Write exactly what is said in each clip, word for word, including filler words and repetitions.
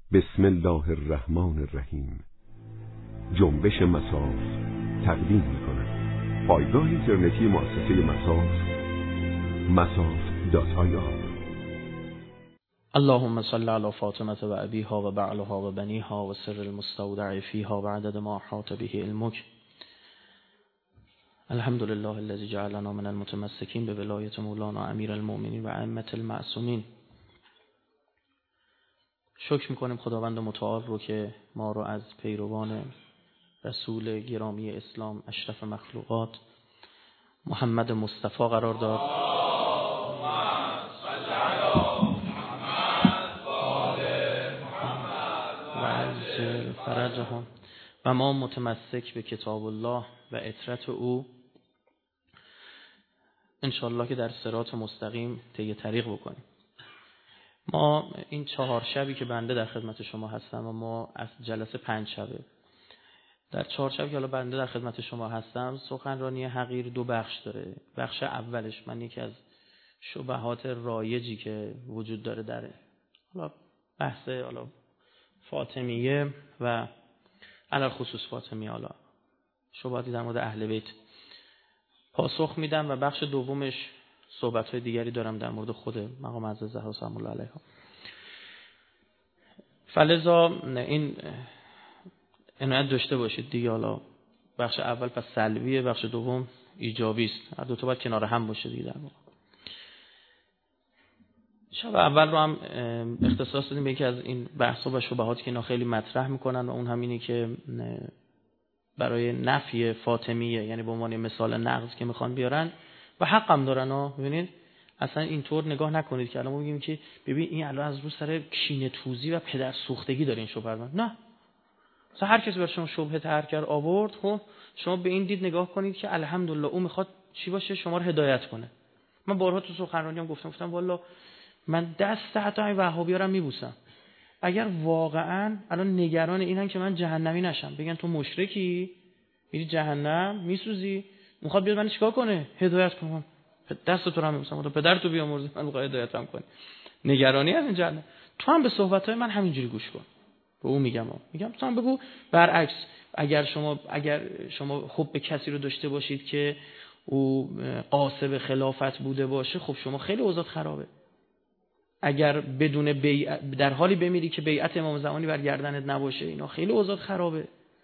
بسم الله الرحمن الرحیم. جنبش مساف تقدیم می‌کند. پایگاه اینترنتی مؤسسه مساف مساف دات آی آر. اللهم صل علی فاطمه و ابیها و بعلها و بنیها و سر المستودع فیها و عدد ما احاط به علمک. الحمد لله الذي جعلنا من المتمسكين بولایت مولانا امیر المؤمنین و ائمه المعصومین. شکر میکنیم خداوند متعال رو که ما رو از پیروان رسول گرامی اسلام اشرف مخلوقات محمد مصطفی قرار داد. فرجهم و ما متمسک به کتاب الله و اطرت او انشالله که در صراط مستقیم طی طریق بکنیم. ما این چهار شبی که بنده در خدمت شما هستم و ما از جلسه پنج شبه در چهار شبی که حالا بنده در خدمت شما هستم، سخنرانی حقیر دو بخش داره. بخش اولش من یکی از شبهات رایجی که وجود داره در حالا بحث حالا فاطمیه و علل خصوص فاطمیه، حالا شبهاتی در مورد اهل بیت پاسخ میدم و بخش دومش صحبت‌های دیگری دارم در مورد خود مقام حضرت زهرا سلام الله علیها. فلذا این عنایت داشته باشید دیگه. حالا بخش اول پس سلبیه، بخش دوم ایجابی است. هر دو تا باید کنار هم باشه دیگه. در واقع شب اول رو هم اختصاص دادیم به یکی از این بحث‌ها و شبهاتی که اینا خیلی مطرح میکنن و اون هم اینه که برای نفی فاطمیه، یعنی به عنوان مثال نقض که میخوان بیارن و حق هم دارن ها. ببینید اصلا اینطور نگاه نکنید که الان ما میگیم که ببین این الان از رو سر کینه توزی و پدر سوختگی داره این شبهه. نه، مثلا هر کسی بر شما شبهه طرح کرد آورد، خب شما به این دید نگاه کنید که الحمدلله او میخواد چی باشه، شما رو هدایت کنه. من بارها تو سخنرانیام گفتم گفتم والله من دست حتی این وهابی‌ها رو میبوسم اگر واقعا الان نگران اینن که من جهنمی نشم، بگن تو مشرکی میری جهنم میسوزی، میخواد بیاد من چیکار کنه، هدایت کنم، دست تو رو میبوسم، تو پدر تو بیامرزی، من میخوام هدایتم کنی. نگرانی از این جهنم. تو هم به صحبت‌های من همینجوری گوش کن. به اون میگم میگم تو هم بگو برعکس، اگر شما اگر شما خوب به کسی رو داشته باشید که او قاصب خلافت بوده باشه، خب شما خیلی اوضاع خرابه. اگر بدون بیعت در حالی بمیری که بیعت امام زمانی بر گردنت نباشه، اینا خیلی اوضاع خرابه.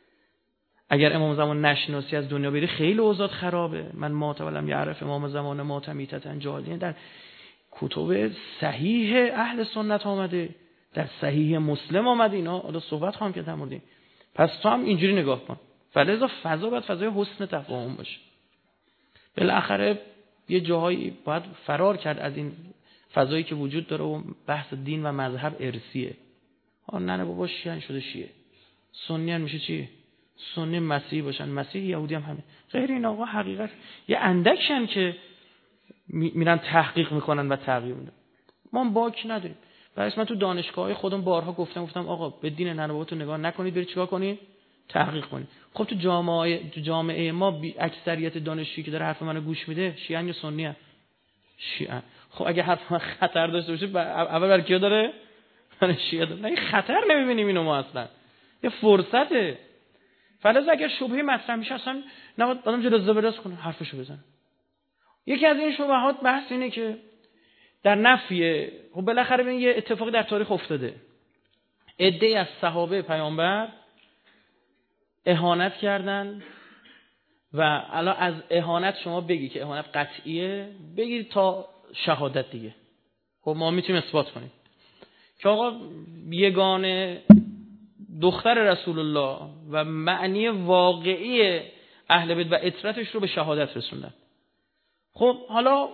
اگر امام زمان نشناسی از دنیا بری، خیلی اوضاع خرابه. من مات ولم یعرف امام زمان مات میتتن جاهلیه در کتب صحیح اهل سنت آمده، در صحیح مسلم آمده. اینا حالا صحبت خواهم کرد در مورد این. پس تو هم اینجوری نگاه کن. فلذا فضا باید فضای حسن تفاهم باشه. بالاخره یه جاهایی باید فرار کرد از این فضایی که وجود داره و بحث دین و مذهب ارثیه. ها نه نه بابا شیعه شده شیعه، سنی میشه چی؟ سنی مسیحی باشن، مسیحی یهودی هم همه. غیر این آقا حقیقت یه اندکشن که میرن تحقیق میکنن و تغییر میدن. ما باک نداریم. پس من تو دانشگاه‌های خودم بارها گفتم گفتم آقا به دین ننواتو نگاه نکنید، برید چیکار کنید؟ تحقیق کنید. خب تو جامعه تو جامعه ما اکثریت دانشجویی که داره حرف منو گوش میده شیعه یا سنی ان؟ شیعه. خب اگه حرف من خطر داشته باشه اول برای کیا داره؟ من شیعه داره. نه خطر نمیبینیم اینو ما اصلا. یه فرصته. فلذا اگر شبهه مطرح میشه اصلا نباید آدم جلو زبردست کنه، حرفشو بزنه. یکی از این شبهات بحث اینه که در نفی، خب بالاخره ببین یه اتفاقی در تاریخ افتاده. عده‌ای از صحابه پیامبر اهانت کردن و الان از اهانت شما بگی که اهانت قطعیه، بگید تا شهادت دیگه. خب ما میتونیم اثبات کنیم که آقا یگانه دختر رسول الله و معنی واقعی اهل بیت و اطرتش رو به شهادت رسوندن. خب حالا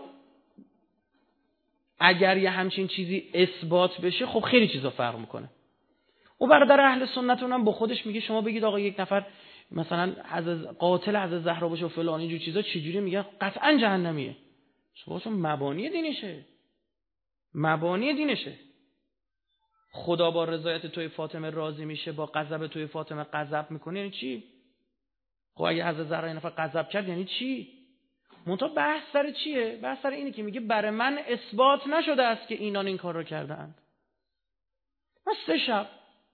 اگر یه همچین چیزی اثبات بشه، خب خیلی چیزا فرق میکنه. او برادر اهل سنت اونم با خودش میگه شما بگید آقا یک نفر مثلا از قاتل از زهرا باشه و فلان اینجور چیزا، چجوری میگه قطعا جهنمیه؟ شما چون مبانی دینشه، مبانی دینشه. خدا با رضایت توی فاطمه راضی میشه، با غضب توی فاطمه غضب میکنه، یعنی چی؟ خب اگه از زهرا این نفر غضب کرد یعنی چی؟ منتها بحث سر چیه؟ بحث سر اینه که میگه برای من اثبات نشده است که اینان این کار رو کردند. من سه شب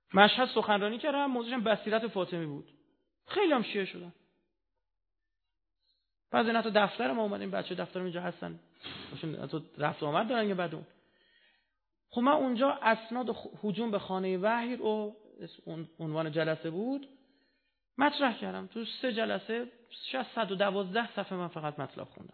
مشهد سخنرانی کردم، موضوعش بصیرت فاطمی بود. خیلی هم شیعه شدن. بعضی نه تا دفتر ما اومدیم، بچه دفترم اینجا هستن، باشون تو رفت آمد دارن یه بعد اون. خب من اونجا اسناد هجوم به خانه وحی رو عنوان جلسه بود مطرح کردم. تو سه جلسه شاید صد و دوازده صفحه من فقط مطلب خوندم.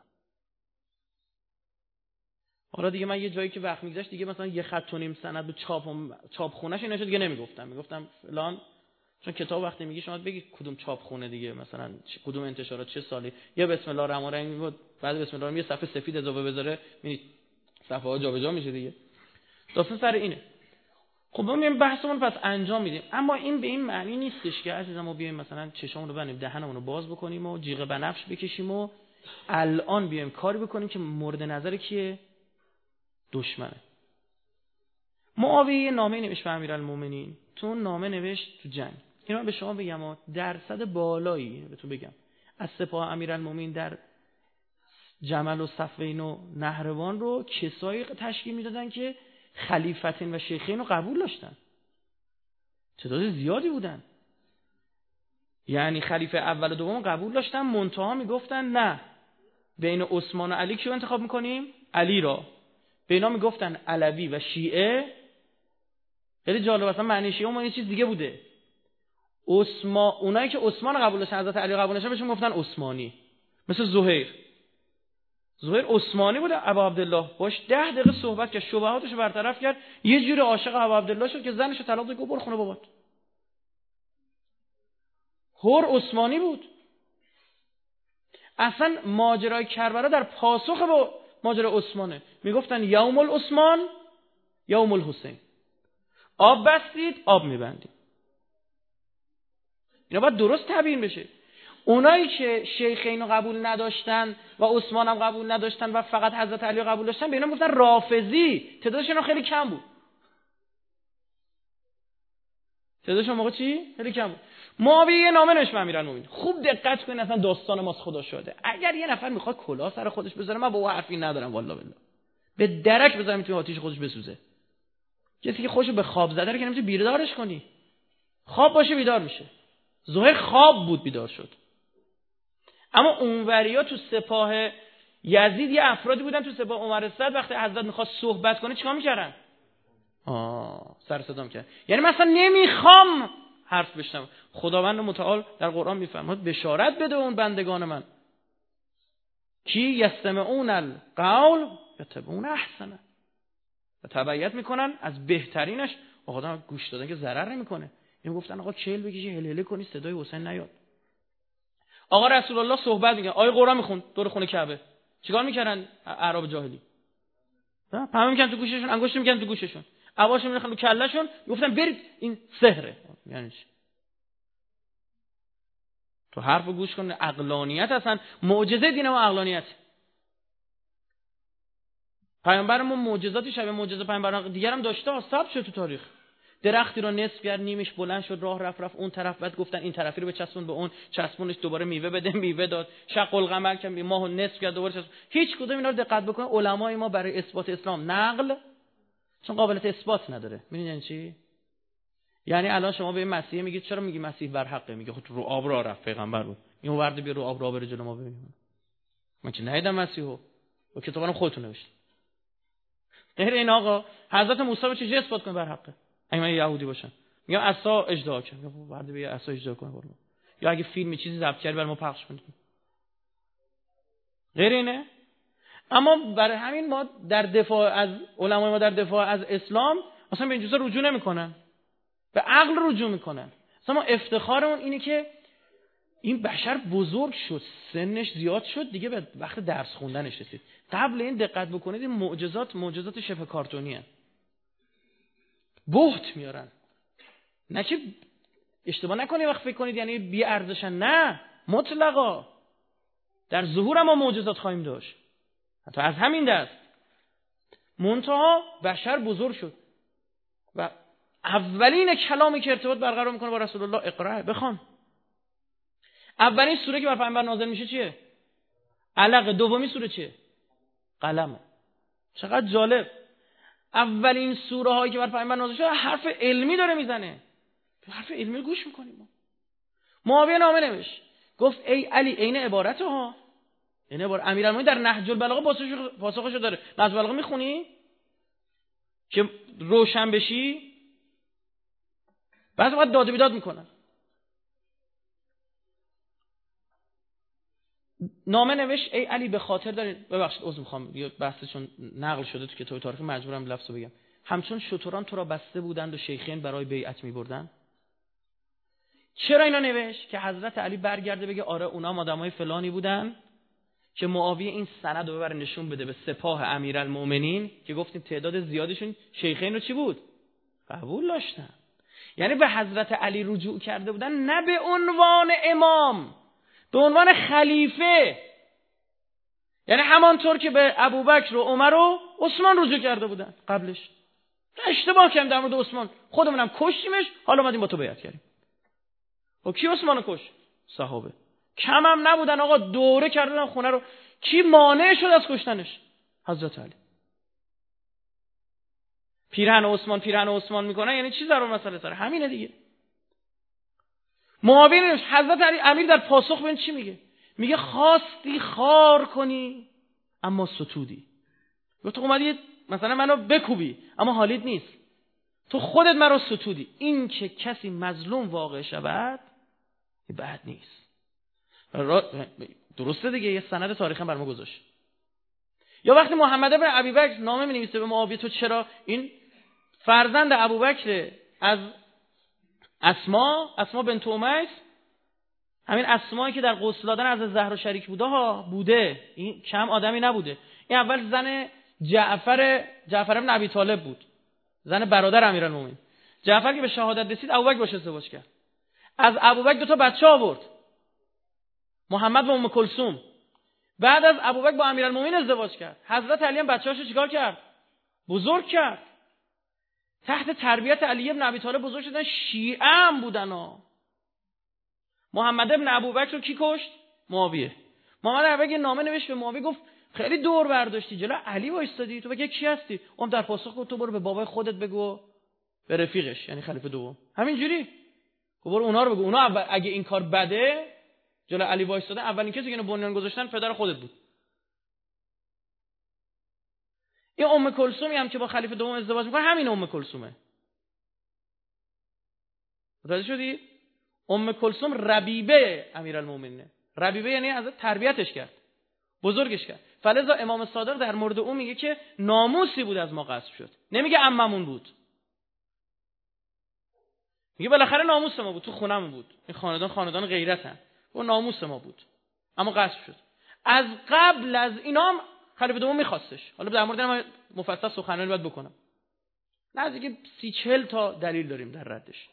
حالا دیگه من یه جایی که وقت میگذشت دیگه مثلا یه خط و نیم سند بود چاپ چاپ خونه‌ش اینا دیگه نمیگفتم، میگفتم فلان، چون کتاب وقتی میگی شما بگی کدوم چاپ خونه دیگه، مثلا کدوم انتشارات چه سالی، یا بسم الله الرحمن الرحیم بود بعد بسم الله الرحمن یه صفحه سفید اضافه بذاره ببینید صفحه ها جابجا میشه دیگه. داستان سر اینه. خب ما میایم بحثمون پس انجام میدیم، اما این به این معنی نیستش که عزیزم ما بیایم مثلا چشامون رو ببندیم دهنمون رو باز بکنیم و جیغ بنفش بکشیم و الان بیایم کاری بکنیم که مورد نظر کیه؟ دشمنه. معاویه نامه نوشت به امیرالمومنین، تو نامه نوشت تو جنگ. اینو به شما بگم درصد بالایی بهتون بگم از سپاه امیرالمومنین در جمل و صفوین و نهروان رو کسایی تشکیل میدادن که خلیفتین و شیخین رو قبول داشتن. تعداد زیادی بودن. یعنی خلیفه اول و دوم قبول داشتن، منتها میگفتن نه بین عثمان و علی کیو انتخاب میکنیم؟ علی را. به اینا میگفتن علوی و شیعه. خیلی جالب، اصلا معنی شیعه اون یه چیز دیگه بوده. عثمان، اونایی که عثمان قبول داشتن حضرت علی قبول داشتن بهشون گفتن عثمانی. مثل زهیر. زهیر عثمانی بوده، ابا عبدالله باش ده دقیقه صحبت کرد، شبهاتش رو برطرف کرد، یه جوری عاشق ابا عبدالله شد که زنش رو طلاق داد، گفت برو خونه بابات. هر عثمانی بود. اصلا ماجرای کربلا در پاسخ به ماجرای عثمانه. میگفتن یوم العثمان یوم الحسین. آب بستید آب میبندید. اینا باید درست تبیین بشه. اونایی که شیخین رو قبول نداشتن و عثمان هم قبول نداشتن و فقط حضرت علی رو قبول داشتن به اینا گفتن رافضی. تعدادشون خیلی کم بود. تعدادشون موقع چی؟ خیلی کم بود. معاویه نامه نوشت به امیرالمومنین. خوب دقت کنید، اصلا داستان ماست خدا شاهده. اگر یه نفر میخواد کلاه سر خودش بذاره، من با او حرفی ندارم والله بالله. به درک بذارم توی آتیش خودش بسوزه. کسی که خوشو به خواب زده رو که نمیشه بیدارش کنی. خواب باشه بیدار میشه. زهیر خواب بود بیدار شد. اما اونوریا تو سپاه یزید یه افرادی بودن تو سپاه عمر صد، وقتی حضرت میخواست صحبت کنه چیکار میکردن؟ آه سر صدا میکردن. یعنی مثلا نمیخوام حرف بشنوم. خداوند متعال در قرآن میفرماد بشارت بده اون بندگان من کی یستمعون القول یتبعون احسنه، و تبعیت میکنن از بهترینش. و خدا گوش دادن که ضرر نمیکنه. این گفتن آقا چهل بکشی هل هله کنی صدای حسین نیاد. آقا رسول الله صحبت میگه، آیه قرآن میخوند دور خونه کعبه. چیکار میکردن اعراب جاهلی؟ پهمه میکردن تو گوششون، انگشت میکردن تو گوششون، عباشون میخوان تو کلهشون، گفتن برید این سحره. یعنی چی؟ تو حرفو گوش کن. عقلانیت اصلا معجزه دین ما عقلانیت. پیامبرمون معجزاتی شبیه معجزه پیامبران دیگر هم داشته، ثبت شد تو تاریخ. درختی رو نصف کرد، نیمش بلند شد، راه رفت رفت اون طرف، بعد گفتن این طرفی رو بچسبون به اون، چسبونش، دوباره میوه بده، میوه داد. شق القمر که ماهو نصف کرد، دوباره چسبون. هیچ کدوم اینا رو دقت بکنید علمای ما برای اثبات اسلام نقل، چون قابلیت اثبات نداره. میدونین یعنی چی؟ یعنی الان شما به مسیح میگید چرا میگی مسیح بر حقه؟ میگه خود رو آب راه رفت، پیغمبر بود. این ورده بیا رو آب راه بره جلو ما ببینیم. من که ندیدم مسیحو، و کتابانو خودتون نوشتید. غیر این آقا حضرت موسی رو چجوری اثبات کنه بر حقه؟ اگه من یهودی باشم میگم عصا اجدها کن، میگم ورده بیا عصا اجدها کن برو. یا اگه فیلم چیزی ضبط کردی برای ما پخش کنید. غیر اینه. اما برای همین ما در دفاع از علمای ما در دفاع از اسلام اصلا به این چیزا رجوع نمیکنن، به عقل رجوع میکنن. اصلا ما افتخارمون اینه که این بشر بزرگ شد، سنش زیاد شد، دیگه به وقت درس خوندنش رسید. قبل این دقت بکنید این معجزات معجزات شبه کارتونی هستند. بهت میارن. نه که اشتباه نکنید وقت فکر کنید یعنی بی ارزشن، نه، مطلقا در ظهور ما معجزات خواهیم داشت، حتی از همین دست. منتها بشر بزرگ شد و اولین کلامی که ارتباط برقرار میکنه با رسول الله اقرا، بخوان. اولین سوره که بر پیامبر نازل میشه چیه؟ علق. دومی سوره چیه؟ قلم. چقدر جالب. اولین سوره هایی که بر پیامبر نازل شده حرف علمی داره میزنه. حرف علمی گوش میکنیم ما. معاویه نامه نوشت، گفت ای علی عین عبارت ها، این عبارت امیرالمومنین در نهج البلاغه پاسخش پاسخشو داره. نهج البلاغه میخونی که روشن بشی؟ بعضی وقت داد و بیداد میکنن. نامه نوشت ای علی به خاطر دارین، ببخشید عذر میخوام یه بحث چون نقل شده تو کتاب تاریخ مجبورم لفظو بگم، همچون شتران تو را بسته بودند و شیخین برای بیعت میبردن. چرا اینا نوشت؟ که حضرت علی برگرده بگه آره اونا آدمای فلانی بودن که معاویه این سند رو ببره نشون بده به سپاه امیرالمومنین که گفتیم تعداد زیادشون شیخین رو چی بود؟ قبول داشتن. یعنی به حضرت علی رجوع کرده بودن، نه به عنوان امام، به عنوان خلیفه. یعنی همانطور که به ابوبکر و عمر و عثمان رجوع کرده بودن قبلش. اشتباه کردیم در مورد عثمان، خودمونم کشتیمش، حالا اومدیم با تو بیعت کردیم. و کی عثمانو کش؟ صحابه. کم هم نبودن آقا، دوره کردن خونه رو. کی مانع شد از کشتنش؟ حضرت علی. پیرهن عثمان پیرهن عثمان میکنن یعنی چی در اون مسئله سره؟ همینه دیگه. معاویه حضرت علی امیر در پاسخ به این چی میگه؟ میگه خواستی خار کنی اما ستودی. یا تو اومدی مثلا منو بکوبی اما حالیت نیست، تو خودت مرا ستودی. این که کسی مظلوم واقع شود بد نیست. درسته دیگه، یه سند تاریخی هم برام گذاشت. یا وقتی محمد ابن ابیبکر نامه می‌نویسه به معاویه تو چرا این فرزند ابوبکر از اسما اسما بنت امیس، همین اسمایی که در غسل دادن از زهرا شریک بوده ها بوده، این کم آدمی نبوده. این اول زن جعفر جعفر ابن ابی طالب بود، زن برادر امیرالمومنین. جعفر که به شهادت رسید ابوبکر باشه ازدواج کرد. از ابوبکر دو تا بچه آورد، محمد و ام کلثوم. بعد از ابوبکر با امیرالمومنین ازدواج کرد. حضرت علی هم بچه‌هاشو چیکار کرد؟ بزرگ کرد. تحت تربیت علی ابن ابی طالب بزرگ شدن. شیعه هم بودن ها. محمد ابن ابوبکر رو کی کشت؟ معاویه. محمد ابوبکر نامه نوشت به معاویه، گفت خیلی دور برداشتی جلو علی وایستادی، تو بگه کی هستی؟ اون در پاسخ گفت تو برو به بابای خودت بگو، به رفیقش یعنی خلیفه دوم. همینجوری برو اونا رو بگو. اونا اگه این کار بده جلو علی وایستادن، اولین کسی که اینو بنیان گذاشتن پدر خودت بود. این ام کلثومی هم که با خلیفه دوم ازدواج میکنه همین ام کلثومه. متوجه شدی؟ ام کلثوم ربیبه امیرالمومنین. ربیبه یعنی از تربیتش کرد، بزرگش کرد. فلذا امام صادق در مورد اون میگه که ناموسی بود از ما غصب شد. نمیگه عممون بود، میگه بالاخره ناموس ما بود، تو خونمون بود، این خاندان خاندان غیرتن، اون ناموس ما بود اما غصب شد. از قبل از اینام خلیفه دوم میخواستش. حالا در مورد من مفصل سخنرانی باید بکنم، نزدیک سی چهل تا دلیل داریم در ردش.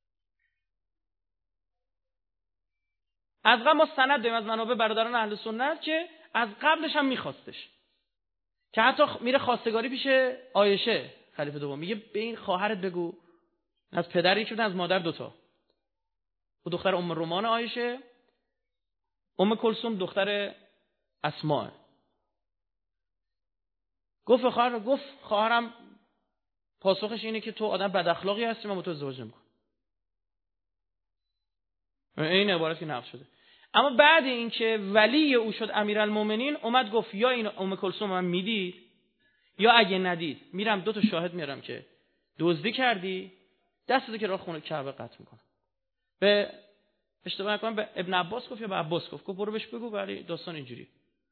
از قبل ما سند داریم از منابع برادران اهل سنت که از قبلش هم میخواستش، که حتی میره خواستگاری پیش عایشه خلیفه دوم، میگه به این خواهرت بگو، از پدر یکی بودن از مادر دوتا، و دختر ام رومان عایشه، ام کلثوم دختر اسماء. گفت خواهر گفت خواهرم پاسخش اینه که تو آدم بد اخلاقی هستی، من با تو ازدواج نمیکنم. این عبارت که نقل شده. اما بعد این که ولی او شد امیرالمومنین، اومد گفت یا این ام کلثوم من میدید یا اگه ندید میرم دو تا شاهد میارم که دزدی کردی، دستتو که راه خونه کعبه قطع میکنم. به اشتباه نکنم به ابن عباس گفت یا به عباس گفت، گفت برو بهش بگو ولی داستان اینجوری.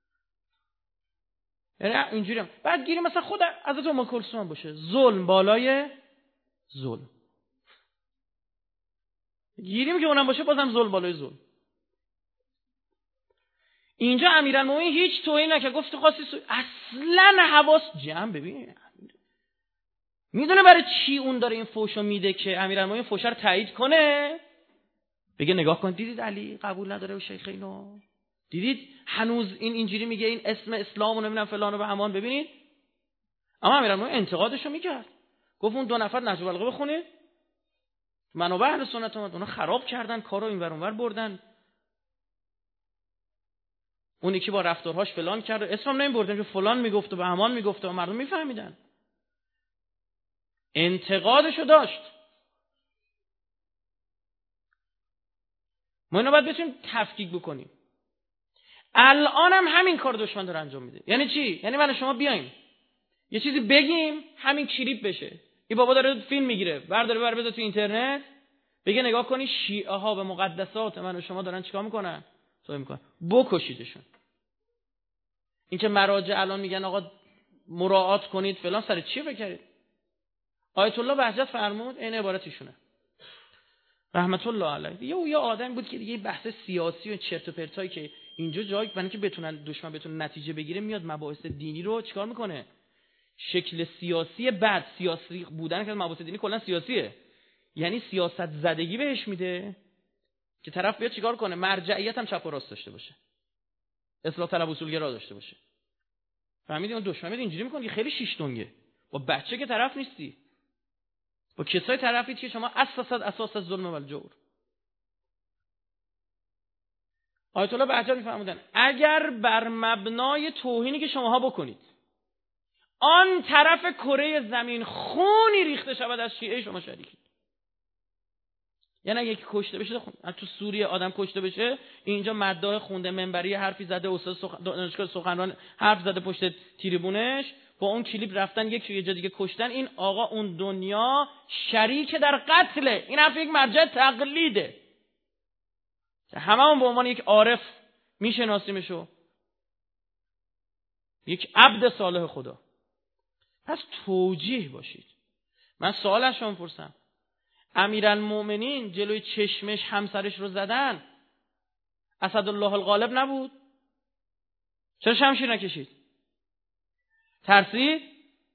یعنی اینجوری هم. بعد گیری مثلا خود حضرت ام کلثوم باشه، ظلم بالای ظلم. گیریم که اونم باشه بازم ظلم بالای ظلم. اینجا امیرالمومنین هیچ توهین نکرد، گفت خواستی سو... اصلا حواس جمع. ببین میدونه برای چی اون داره این فوشو میده که امیرالمومنین فوشه رو تایید کنه، بگه نگاه کن دیدید علی قبول نداره و شیخ اینو دیدید هنوز این اینجوری میگه این اسم اسلام و نمیدونم فلان و بهمان. ببینید اما امیرالمومنین انتقادشو میکرد، گفت اون دو نفر نهج البلاغه بخونید، منابع اهل سنت اومد اونا خراب کردن کارو، این ور اون ور بردن، اون یکی با رفتارهاش فلان کرد، اسمم نمیبردن که فلان میگفت و بهمان میگفت و مردم میفهمیدن. انتقادشو داشت. ما اینو باید بتونیم تفکیک بکنیم. الان هم همین کار دشمن داره انجام میده. یعنی چی؟ یعنی من شما بیایم یه چیزی بگیم همین کلیپ بشه، این بابا داره فیلم میگیره برداره بر بذاره تو اینترنت، بگه نگاه کنی شیعه ها به مقدسات من و شما دارن چیکار میکنن؟ توهین میکنن، بکشیدشون. این که مراجع الان میگن آقا مراعات کنید فلان، سر چی فکر کردید؟ آیت الله بهجت فرمود، این عبارتیشونه رحمت الله علیه. یه او یه آدم بود که دیگه بحث سیاسی و چرت و پرتایی که اینجا جایی برای که بتونن دشمن بتونه نتیجه بگیره، میاد مباحث دینی رو چیکار میکنه؟ شکل سیاسی بعد سیاسی بودن که مباحث دینی کلا سیاسیه، یعنی سیاست زدگی بهش میده که طرف بیاد چیکار کنه؟ مرجعیت هم چپ و راست داشته باشه، اصلاح طلب اصولگرا داشته باشه. فهمیدی اون دشمن میاد اینجوری میکنه که خیلی شیش دنگه. با بچه که طرف نیستی، با کسای طرفید که شما اساس اساس ظلم و جور. آیت الله بهجت میفرمودن اگر بر مبنای توهینی که شماها بکنید آن طرف کره زمین خونی ریخته شود از شیعه، شما شریکید. یعنی اگه یکی کشته بشه، تو سوریه آدم کشته بشه، اینجا مداح خونده، منبری حرفی زده، استاد سخن... دانشگاه سخنران حرف زده پشت تریبونش، با اون کلیپ رفتن یک یه جا دیگه کشتن، این آقا اون دنیا شریک در قتله. این حرف یک مرجع تقلیده که همه هم به عنوان یک عارف میشناسیمشو، یک عبد صالح خدا. پس توجیه باشید. من سوالش رو میپرسم، امیرالمومنین جلوی چشمش همسرش رو زدن، اسدالله الغالب نبود؟ چرا شمشیر نکشید؟ ترسید؟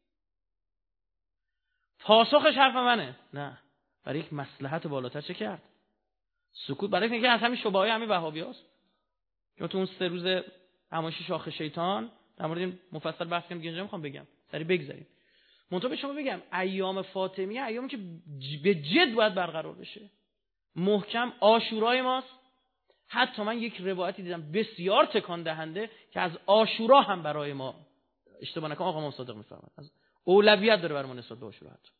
پاسخش حرف منه، نه، برای یک مصلحت بالاتر چه کرد؟ سکوت. برای اینکه از همین شبهه‌های همین وهابیاست که تو اون سه روز همایش شاخ شیطان در مورد این مفصل بحث کردم، اینجا میخوام بگم، سری بگذاریم. منتها به شما بگم ایام فاطمیه ایامی که به جد باید برقرار بشه، محکم. عاشورای ماست. حتی من یک روایتی دیدم بسیار تکان دهنده که از عاشورا هم برای ما، اشتباه نکنم آقا امام صادق میفرماد، از اولویت داره برای ما نسبت به عاشورا. حتی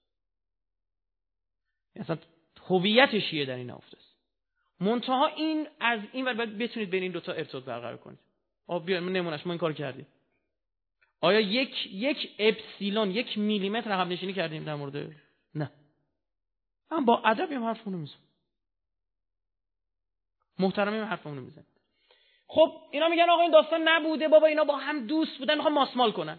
اصلا هویت شیعه در این نهفته است. منتها این از این ور باید بتونید بین این دو تا ارتباط برقرار کنید. آ بیاین نمونهش ما این کار کردیم. آیا یک یک اپسیلون یک میلیمتر عقب نشینی کردیم در مورد؟ نه. من با ادب این حرفونو میزنم، محترمی این حرفونو میزنم. خب اینا میگن آقا این داستان نبوده، بابا اینا با هم دوست بودن، میخوان ماسمال کنن.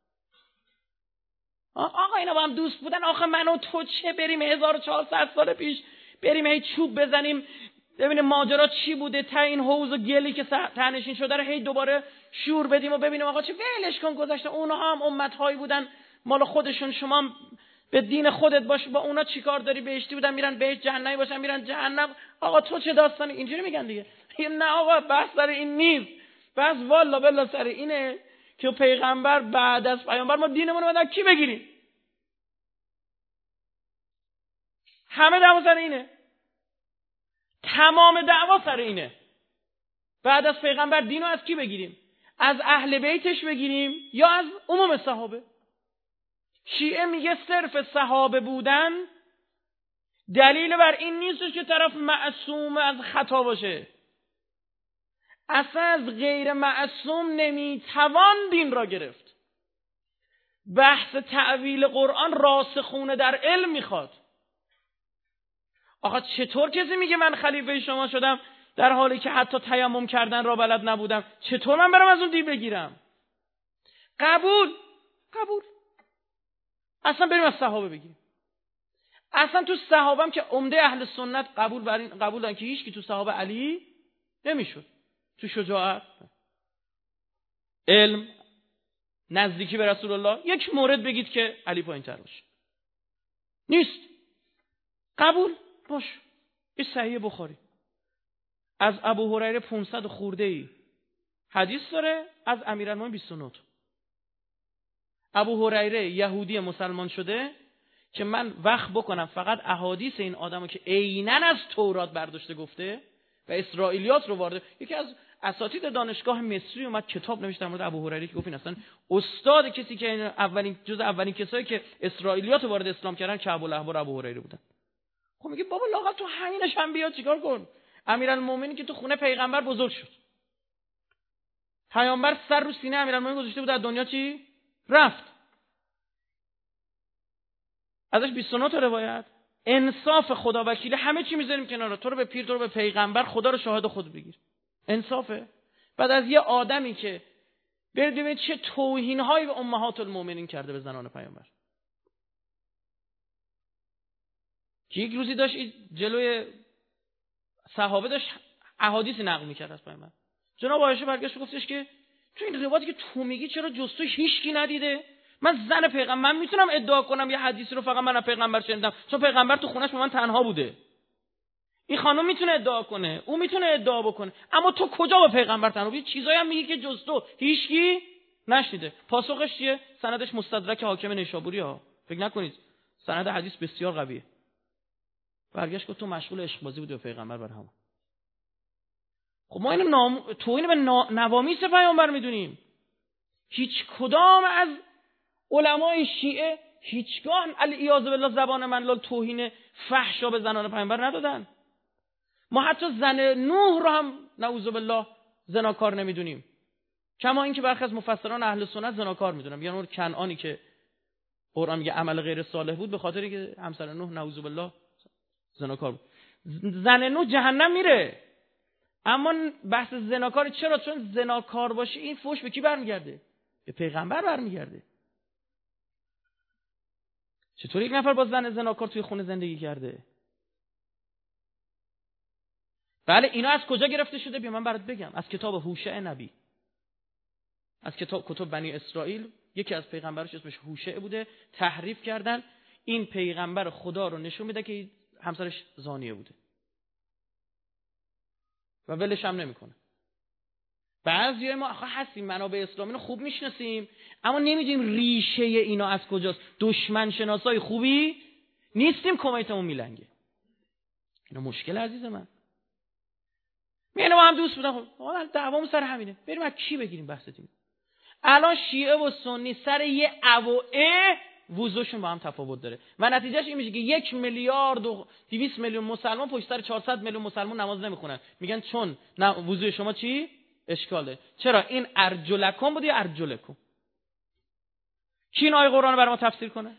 آقا اینا با هم دوست بودن، آخه من و تو چه بریم هزار و چهارصد سال پیش بریم هی چوب بزنیم ببینیم ماجرا چی بوده، تا این حوض و گلی که تهنشین شده رو هی دوباره شور بدیم و ببینیم آقا چه ولش کن گذشته، اونها هم امت‌هایی بودن مال خودشون، شما به دین خودت باش، با اونا چیکار داری؟ بهشتی بودن میرن بهشت، جهنمی باشن میرن جهنم، آقا تو چه داستانی؟ اینجوری میگن دیگه. نه آقا بحث سر این نیست، بس والله بالله سر اینه که پیغمبر بعد از پیامبر ما دینمون رو بعد کی بگیریم؟ همه دعوا سر اینه، تمام دعوا سر اینه. بعد از پیغمبر دینو از کی بگیریم؟ از اهل بیتش بگیریم یا از عموم صحابه؟ شیعه میگه صرف صحابه بودن دلیل بر این نیست که طرف معصوم از خطا باشه. اصلا از غیر معصوم نمیتوان دین را گرفت. بحث تعویل قرآن راسخونه در علم میخواد. آقا چطور کسی میگه من خلیفه شما شدم در حالی که حتی تیمم کردن را بلد نبودم؟ چطور من برم از اون دین بگیرم؟ قبول قبول اصلا بریم از صحابه بگیریم. اصلا تو صحابه هم که عمده اهل سنت قبول بر این قبول دارن که هیچ کی تو صحابه علی نمیشد. تو شجاعت، علم، نزدیکی به رسول الله، یک مورد بگید که علی پایین‌تر باشه. نیست. قبول باش. این صحیح بخاری از ابو هریره پانصد خورده ای حدیث داره، از امیرالمومنین بیست و نه. ابو هریره یهودی مسلمان شده که من وقت بکنم فقط احادیث این آدمو که عیناً از تورات برداشته گفته و اسرائیلیات رو وارد، یکی از اساتید دانشگاه مصری اومد کتاب نوشت در مورد ابو هریره که گفت این اصلا استاد کسی که اولین جز اولین کسایی که اسرائیلیات رو وارد اسلام کردن کعب الاحبار ابو هریره بودن. خب میگه بابا لااقل تو همینش هم بیا چیکار کن؟ امیرالمومنین که تو خونه پیغمبر بزرگ شد، پیامبر سر رو سینه امیرالمومنین گذاشته بود، از دنیا چی رفت. ازش بیست و نه تا روایت. انصاف خدا وکیل، همه چی میذاریم کنار، تو رو به پیر، تو رو به پیغمبر، خدا رو شاهد خود بگیر. انصافه. بعد از یه آدمی که برید ببینید چه توهین‌هایی به امهات المؤمنین کرده، به زنان پیامبر. که یک روزی داشت جلوی صحابه داشت احادیثی نقل می‌کرد از پیامبر. جناب عایشه برگشت گفتش که تو این روایتی که تو میگی چرا جستو هیچکی ندیده؟ من زن پیغمبر، من میتونم ادعا کنم یه حدیثی رو فقط من از پیغمبر شنیدم، چون پیغمبر تو خونش با من تنها بوده. این خانم میتونه ادعا کنه، اون میتونه ادعا بکنه، اما تو کجا با پیغمبر تنها بودی؟ چیزایی هم میگی که جز تو هیچکی نشنیده. پاسخش چیه؟ سندش مستدرک حاکم نیشابوری ها، فکر نکنید سند حدیث بسیار قویه. برگشت گفت تو مشغول عشق بازی بودی با پیغمبر برهم. خب ما اینو نام... تو اینو به نا... نوامیس پیامبر میدونیم. هیچ کدام از علمای شیعه هیچگاه العیاذ بالله زبان منلال توهین فحشا به زنان پیامبر ندادن. ما حتی زن نوح رو هم نعوذ بالله زناکار نمیدونیم، کما اینکه برخی از مفسران اهل سنت زناکار میدونن. یعنی اون کنعانی که قرآن میگه عمل غیر صالح بود به خاطری که همسر نوح نعوذ بالله زناکار بود. زن نوح جهنم میره، اما بحث زناکار چرا؟ چون زناکار باشه این فحش به کی برمیگرده؟ به پیغمبر برمیگرده. چطور یک نفر با زن زناکار توی خونه زندگی کرده؟ بله اینا از کجا گرفته شده؟ بیا من برات بگم. از کتاب هوشع نبی، از کتاب کتب بنی اسرائیل. یکی از پیغمبرش اسمش هوشع بوده، تحریف کردن. این پیغمبر خدا رو نشون میده که همسرش زانیه بوده و ولش هم نمیکنه. بعضی ما آخه هستیم منابع اسلامی رو خوب میشناسیم، اما نمیدونیم ریشه اینا از کجاست. دشمن شناسای خوبی نیستیم، کمیتمون میلنگه. اینا مشکل عزیز من. میانه ما هم دوست بودن، خب دعوامون سر همینه، بریم از کی بگیریم بحثتیم. الان شیعه و سنی سر یه او و ا وضوشون با هم تفاوت داره و نتیجهش این میشه که یک میلیارد و دویست میلیون مسلمان پشت سر چهارصد میلیون مسلمان نماز نمیخونن. میگن چون وضوی شما چی اشکاله. چرا؟ این ارجلکم بود یا ارجلکم؟ کی این آیه قرآن رو برای ما تفسیر کنه؟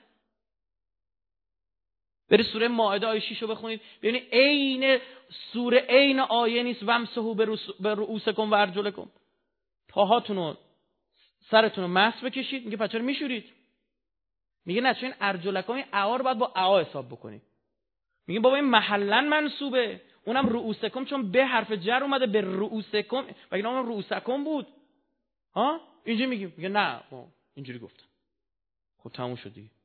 برید سوره مائده آیه شش رو بخونید ببینید عین سوره عین آیه نیست. وامسحوا برؤوسکم و ارجلکم، پاهاتون و سرتون رو مسح بکشید. میگه پس چرا میشورید؟ میگه نه چون این ارجلکم این اعا رو باید با اعا حساب بکنید. میگه بابا این محلا منصوبه، اونم رؤوسکم چون به حرف جر اومده به رؤوسکم، مگه نام رؤوسکم بود؟ ها اینجوری میگیم. میگه نه اینجوری گفتم. خب تموم شد دیگه.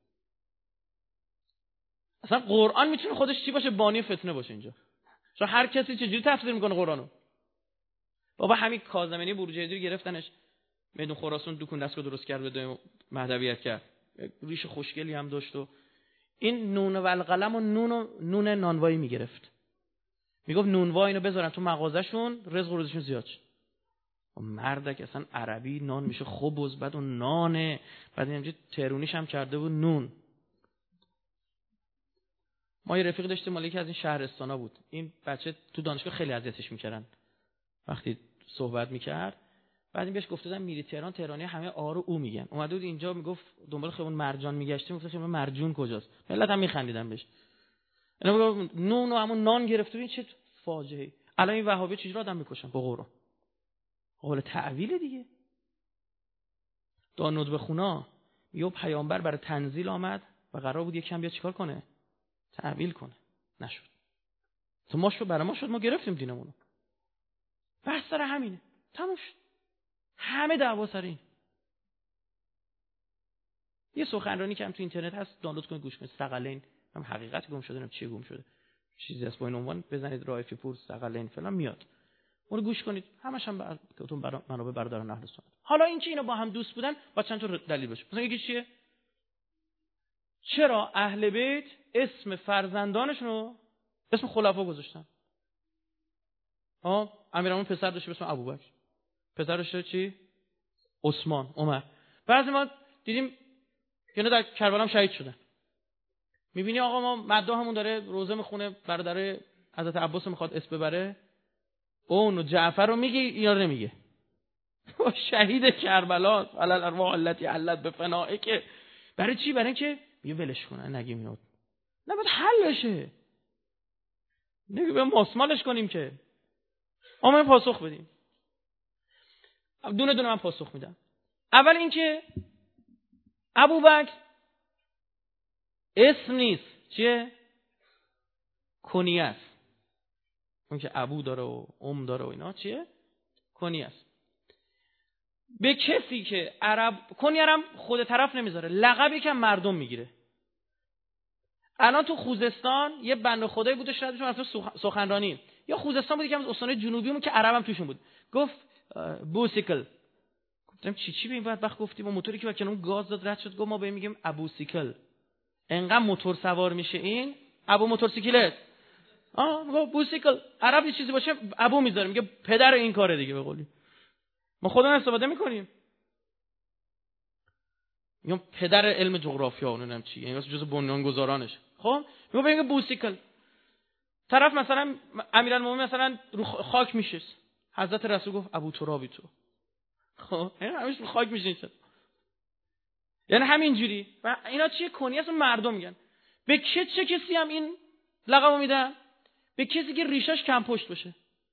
اصلا قرآن میتونه خودش چی باشه؟ بانی فتنه باشه اینجا. چون هر کسی چجوری تفسیر میکنه قرآنو. بابا همین کاظمی بروجردی گرفتنش میدون خراسان دکون دستگاه درست کرد به مهدویت کرد، ریش خوشگلی هم داشت و این نون و القلم و نون و نون نانوایی میگرفت. میگفت نونوا اینو بذارن تو مغازه‌شون رزق و روزشون زیاد شه. مردک اصلا عربی نان میشه خبز، بعد اون نانه، بعد اینجوری ترونیش هم کرده بود نون. ما یه رفیق داشتیم مال یکی از این شهرستانا بود. این بچه تو دانشگاه خیلی اذیتش میکردن وقتی صحبت میکرد. بعد این بهش گفته بودن میری تهران، تهرانی همه آ رو او میگن. اومده بود اینجا میگفت دنبال خیابون مرجان میگشتیم، گفت خیابون مرجون کجاست؟ ملت هم میخندیدن بهش. اینا میگفت نون و همون نان گرفته. این چه فاجعه. الان این وهابی چجوری آدم میکشن با قرآن؟ قول تعویل دیگه. دانود به خونا یه پیامبر برای تنزیل آمد و قرار بود یکم بیا چیکار کنه؟ تعویل کنه. نشد. تو ما شو برای ما شد، ما گرفتیم دینمونو. بحث سر همینه. تموم شد. همه دعوا سر این. یه سخنرانی که هم تو اینترنت هست دانلود کنید گوش کنید. ثقلین هم حقیقت گم شده، هم چی گم شده. چیزی از با این عنوان بزنید رائفی پور ثقلین فلان میاد. اون رو گوش کنید. همش هم بر... برا... منابع برادران اهل سنت. حالا این که اینا با هم دوست بودن با چند تا دلیل باشه. مثلا یکی چیه؟ چرا اهل بیت اسم فرزندانشون رو اسم خلفا گذاشتن؟ ها امیرالمومنین پسر داشته به اسم ابوبکر، پسر داشته چی؟ عثمان، عمر. بعضی ما دیدیم که اینا در کربلا هم شهید شدن. میبینی آقا ما مداحمون داره روزه میخونه، برادر حضرت عباس میخواد اسم ببره، اون و جعفر رو میگه یا نمیگه؟ شهید کربلا علل ارواح التي علت بفنائه که برای چی؟ برای اینکه یه ولش کنه نگیم اینو، نه باید حل بشه، نگه به ماسمالش کنیم که آمه پاسخ بدیم. دونه دونه من پاسخ میدم. اول اینکه ابوبکر اسم نیست، چیه؟ کنیه است. اون که ابو داره و ام داره و اینا چیه؟ کنیه است. به کسی که عرب کنیه هم خود طرف نمیذاره، لقبی که مردم میگیره. الان تو خوزستان یه بنده خدایی بود شاید بهش سخنرانی، یا خوزستان بود که از استان جنوبیمون که عربم توشون بود، گفت بوسیکل. گفتم چی چی به این وقت گفتی؟ با موتوری که کنون گاز داد رد شد، گفت ما به این میگیم ابوسیکل. انقدر موتور سوار میشه این ابو موتورسیکلت. آه میگه بوسیکل. عرب یه چیزی باشه ابو میذاره، میگه پدر این کاره دیگه. به قولی ما خودمون استفاده میکنیم، میگم پدر علم جغرافیا اونم چی، یعنی جزء بنیانگذارانش. خب میگه ببین بوسیکل. طرف مثلا امیرالمومنین مثلا رو خاک میشست، حضرت رسول گفت ابو ترابی تو. خب یعنی همیشه رو خاک میشین، یعنی همینجوری. و اینا چیه؟ کنیه است، مردم میگن. به چه چه کسی هم این لقبو میدن؟ به کسی که ریشش کم پشت باشه.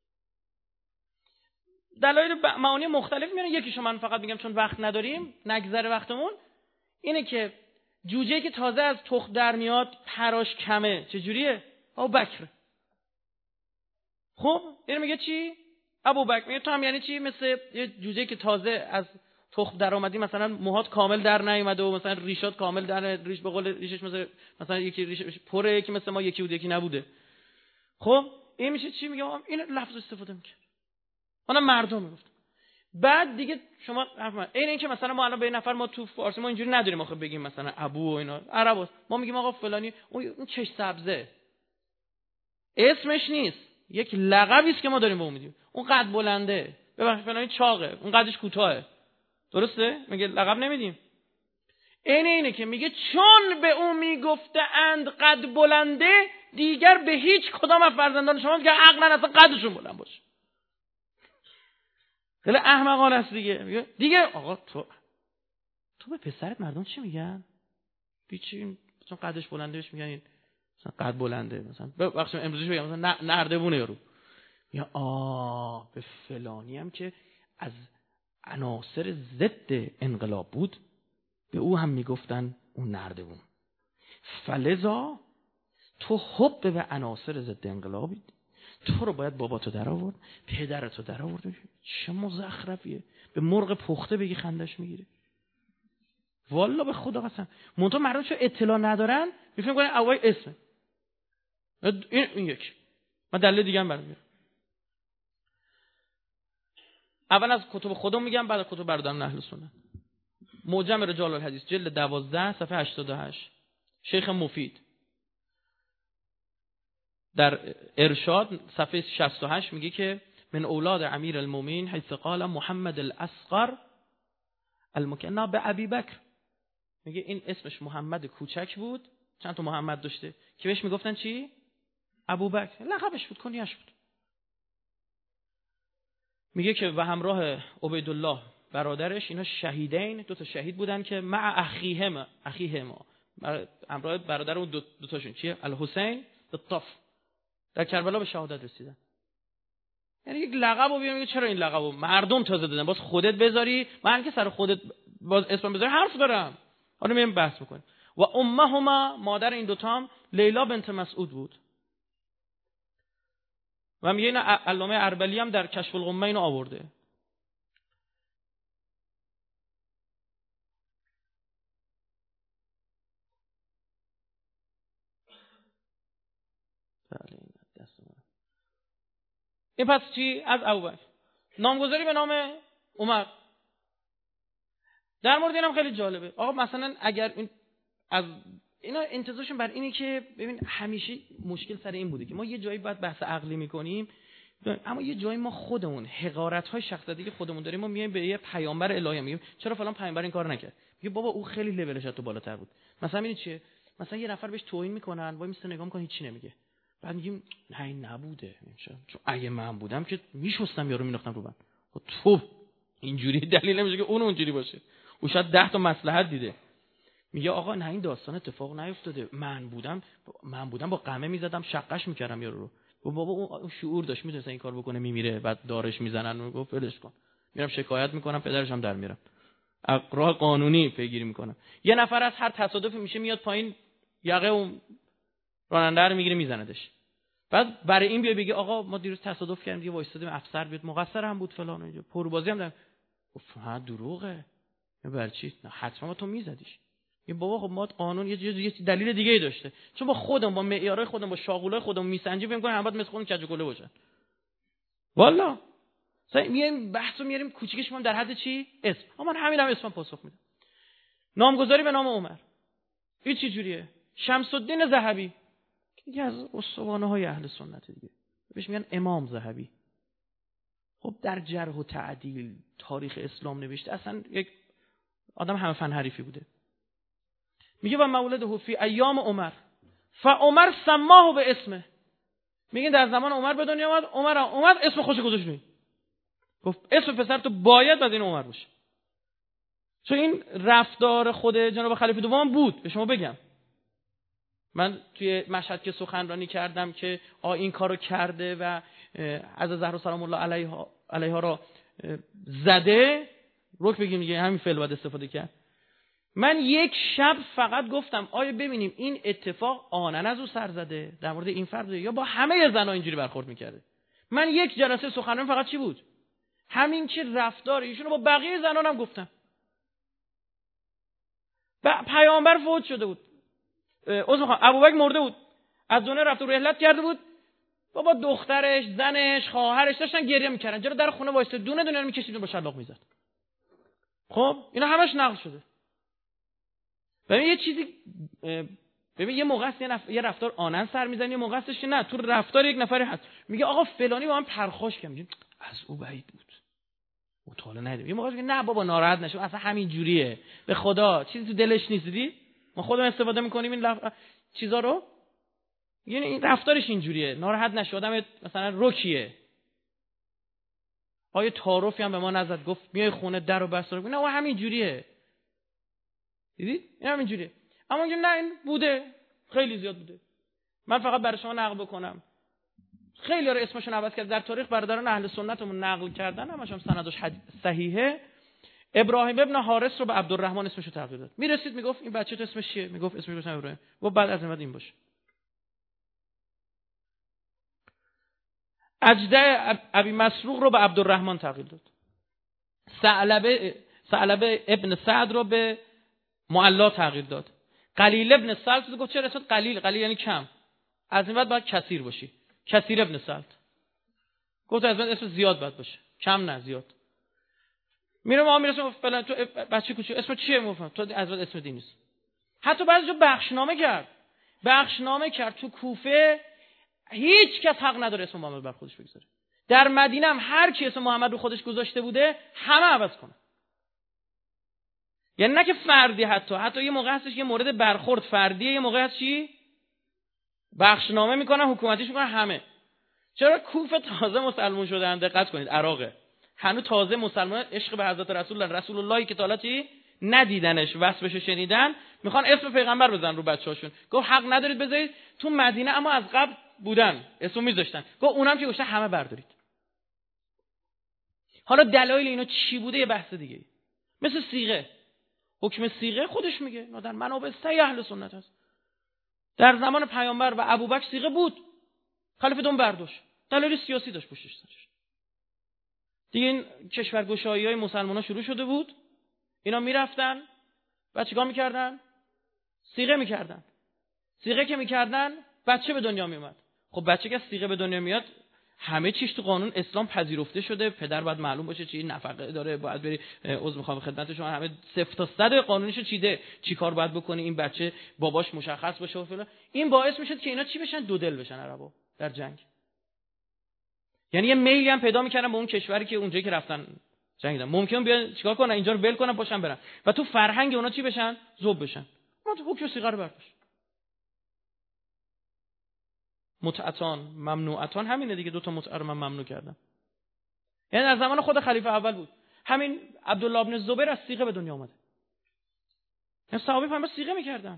دلایل معانی مختلف میارن، یکیشو من فقط میگم چون وقت نداریم نگذره وقتمون. اینه که جوجه‌ای که تازه از تخم در میاد پراش کمه، چجوریه؟ ابوبکر. خب این میگه چی؟ ابوبکر. میگه تو هم یعنی چی؟ مثل یه جوجه‌ای که تازه از تخم در اومدی، مثلا موهات کامل در نیومده و مثلا ریشات کامل در ریش، به قول ریشش مثلا مثلا یکی ریش پره، یکی مثل ما یکی بود یکی نبوده. خب این میشه چی؟ میگه این لفظ استفاده میکنه، اونم مردم میگفت. بعد دیگه شما این این که مثلا ما الان به این نفر ما تو فارسی ما اینجوری نداریم آخه بگیم مثلا ابو و اینا، عرباست ما میگیم آقا فلانی اون چش سبزه، اسمش نیست، یک لقبی است که ما داریم به اون میدیم. اون قد بلنده، ببخشید فلانی چاقه، اون قدش کوتاهه، درسته؟ میگه لقب نمیدیم. این اینه که میگه چون به اون میگفته اند قد بلنده، دیگر به هیچ کدام از فرزندان شما دیگه حق ندارن اصلا قدشون بلند باشه. خیلی احمقانه است دیگه. دیگه آقا تو تو به پسرت مردم چی میگن؟ بیچین چون قدش بلنده بهش میگن مثلا قد بلنده، مثلا بخشم امروزش بگم مثلا نردبونه یارو. یا آ به فلانی هم که از عناصر ضد انقلاب بود به او هم میگفتن اون نردبون. فلذا تو حب به عناصر ضد انقلابی، تو رو باید باباتو در آورد، پدرتو در آورد. چه مزخرفیه، به مرغ پخته بگی خندش میگیره. والا به خدا قسم. منتها مردم چون اطلاع ندارن میفهمن کنن اوای اسم این این یک. من دلیل دیگه هم برمیارم. اول از کتب خودم میگم، بعد از کتب برادران اهل سنت. معجم رجال الحدیث جلد دوازده صفحه هشتاد و هشت، شیخ مفید در ارشاد صفحه شصت و هشت میگه که من اولاد امیر المومنین حیث قال محمد الاصغر المکنى به ابی بکر. میگه این اسمش محمد کوچک بود، چند تا محمد داشته که بهش میگفتن چی؟ ابوبکر، لقبش بود، کنیش بود. میگه که و همراه عبیدالله برادرش، اینا شهیدین، دو تا شهید بودن که مع اخیهما اخیهما همراه برادر اون دو, دو تاشون چیه؟ الحسین الطف، در کربلا به شهادت رسیدن. یعنی یک لقبو بیان میگه چرا این لقبو مردم تازه دادن، باز خودت بذاری، من که سر خودت باز اسم بذاری حرف دارم. حالا میایم بحث میکنیم. و امهما، مادر این دو تا هم لیلا بنت مسعود بود. و میگه این علامه اربلی هم در کشف الغمه اینو آورده. این پس چی؟ از ابوبکر. نامگذاری به نام عمر. در مورد اینم خیلی جالبه. آقا مثلا اگر این از اینا انتظارشون بر اینه که ببین همیشه مشکل سر این بوده که ما یه جایی باید بحث عقلی میکنیم، اما یه جایی ما خودمون حقارت‌های شخصیتی که خودمون داریم ما میایم به یه پیامبر الهی میگیم چرا فلان پیامبر این کارو نکرد؟ میگه بابا او خیلی لولش تو بالاتر بود. مثلا این چیه؟ مثلا یه نفر بهش توهین میکنن، وای میسته نگاه میکنه هیچی نمیگه. بعد میگیم نه این نبوده، چون اگه من بودم که میشستم یارو مینداختم رو من. خب تو اینجوری دلیل نمیشه که اون اونجوری باشه. او شاید ده تا مصلحت دیده. میگه آقا نه این داستان اتفاق نیفتاده، من بودم من بودم با قمه میزدم شقش میکردم یارو رو. بابا اون شعور داشت میدونست این کار بکنه میمیره، بعد دارش میزنن و گفت ولش کن، میرم شکایت میکنم پدرش هم در میارم، راه قانونی پیگیری میکنم. یه نفر از هر تصادفی میشه میاد پایین یقه اون راننده رو میگیره میزندش. بعد برای این بیا بگی آقا ما دیروز تصادف کردیم دیگه وایسادیم افسر بیاد مقصر هم بود فلان اینجا پروبازی هم دارم. گفت ها دروغه. برای چی؟ نه حتما تو میزدیش. این بابا خب ما قانون یه یه دلیل دیگه ای داشته، چون با خودم با معیارهای خودم با شاغولای خودم میسنجیم فکر کنم بعد مثل خودم کج و کوله باشن. والا مثلا میایم بحثو میاریم کوچیکش میام در حد چی؟ اسم. اما من همینم اسمم پاسخ میدم. نامگذاری به نام عمر. این چه جوریه؟ شمس الدین ذهبی یکی از اسطوانه های اهل سنت دیگه. بهش میگن امام ذهبی. خب در جرح و تعدیل تاریخ اسلام نوشته، اصلا یک آدم همه فن حریفی بوده. میگه و مولده فی ایام عمر فعمر سماه به اسمه. میگه در زمان عمر به دنیا اومد، عمر اومد اسم خوش گذاشت روی. گفت اسم پسر تو باید بعد این عمر باشه. چون این رفتار خود جناب خلیفه دوم بود. به شما بگم من توی مشهد که سخنرانی کردم که آ این کارو کرده و از زهرا سلام الله علیها علیها را زده، رک بگیم دیگه همین فعل بعد استفاده کرد. من یک شب فقط گفتم آیا ببینیم این اتفاق آنن از او سر زده در مورد این فرد یا با همه زنها اینجوری برخورد میکرده. من یک جلسه سخنرانی فقط چی بود؟ همین که رفتار ایشونو با بقیه زنان هم گفتم. و پیامبر فوت شده بود، عذر میخوام ابوبکر مرده بود، از دنیا رفته رحلت کرده بود، بابا دخترش زنش خواهرش داشتن گریه میکردن، جلو در خونه وایسته دونه دونه رو میکشید با شلاق میزد. خب اینا همش نقل شده. ببین یه چیزی ببین یه موقع است یه رفتار آنن سر میزنه، یه موقع استش نه تو رفتار یک نفری هست میگه آقا فلانی با من پرخاش کرد، میگه از او بعید بود مطالعه نده. یه موقع میگه نه بابا ناراحت نشو اصلا همین جوریه به خدا چیزی تو دلش نیست. دیدی ما خودمون استفاده میکنیم این لف... چیزا رو، یعنی این رفتارش اینجوریه ناراحت نشو آدم مثلا رکیه. آیه تعارفی هم به ما نزد گفت میای خونه درو بسته نه او همین جوریه. دیدید این همین جوریه. اما میگم نه این بوده خیلی زیاد بوده. من فقط برای شما نقل بکنم خیلی ها اسمشون عوض کرد در تاریخ برادران اهل سنتمون نقل کردن همشون سندش صحیحه. ابراهیم ابن حارث رو به عبدالرحمن اسمشو تغییر داد. میرسید میگفت این بچه تو اسمش چیه؟ میگفت اسمش گفتم ابراهیم. و بعد از این بعد این باشه. اجده ابی مسروق رو به عبدالرحمن تغییر داد. ثعلبه ثعلبه ابن سعد رو به معلا تغییر داد. قلیل ابن سلط گفت چرا اسمت قلیل؟ قلیل یعنی کم. از این بعد باید کثیر باشی. کثیر ابن سلط. گفت از بعد اسم زیاد باید باشه. کم نه زیاد. میره ما میرسم فلان تو بچه کوچیک اسم چیه؟ میگفتم تو از بعد اسم دین نیست. حتی بعضی جا بخشنامه کرد. بخشنامه کرد تو کوفه هیچ کس حق نداره اسم محمد بر خودش بگذاره. در مدینه هم هر کی اسم محمد رو خودش گذاشته بوده همه عوض کنه. یعنی نه که فردی، حتی حتی یه موقع هستش یه مورد برخورد فردیه، یه موقع هست چی بخشنامه میکنن حکومتیش میکنن همه. چرا کوفه تازه مسلمان شدن؟ دقت کنید عراقه هنوز تازه مسلمان عشق به حضرت رسول الله رسول اللهی که تا چی ندیدنش وصفش شنیدن میخوان اسم پیغمبر بزنن رو بچه‌هاشون. گفت حق ندارید بذارید تو مدینه اما از قبل بودن اسمو میذاشتن. گفت اونم که گفته همه بردارید. حالا دلایل اینا چی بوده یه بحث دیگه. مثل صیغه، حکم صیغه خودش میگه نه در منابع صحیح اهل سنت هست. در زمان پیامبر و ابوبکر صیغه بود، خلیفه دوم برداشت، دلایل سیاسی داشت پشتش. دیگه این کشورگشایی‌های مسلمان‌ها شروع شده بود، اینا میرفتن بعد چیکار میکردن؟ صیغه میکردن. صیغه که میکردن بچه به دنیا میومد. خب بچه که صیغه به دنیا میاد همه چیز تو قانون اسلام پذیرفته شده. پدر باید معلوم باشه چی نفقه داره، باید بری عضو میخوام خدمت شما همه صفر تا صد قانونیشو چیده، چی کار باید بکنه این بچه باباش مشخص باشه و فلان. این باعث میشد که اینا چی بشن؟ دو دل بشن عربا در جنگ. یعنی یه میلی هم پیدا میکردن به اون کشوری که اونجایی که رفتن جنگیدن ممکن بیان چیکار کنن اینجا رو ول کنن باشن برن و تو فرهنگ اونا چی بشن؟ ذوب بشن. ما تو حکم صیغه رو برداشت. متعتان ممنوعتان همینه دیگه، دو تا متعه رو من ممنوع کردم. یعنی از زمان خود خلیفه اول بود. همین عبدالله بن زبیر از صیغه به دنیا اومده. این صحابه پیامبر صیغه میکردن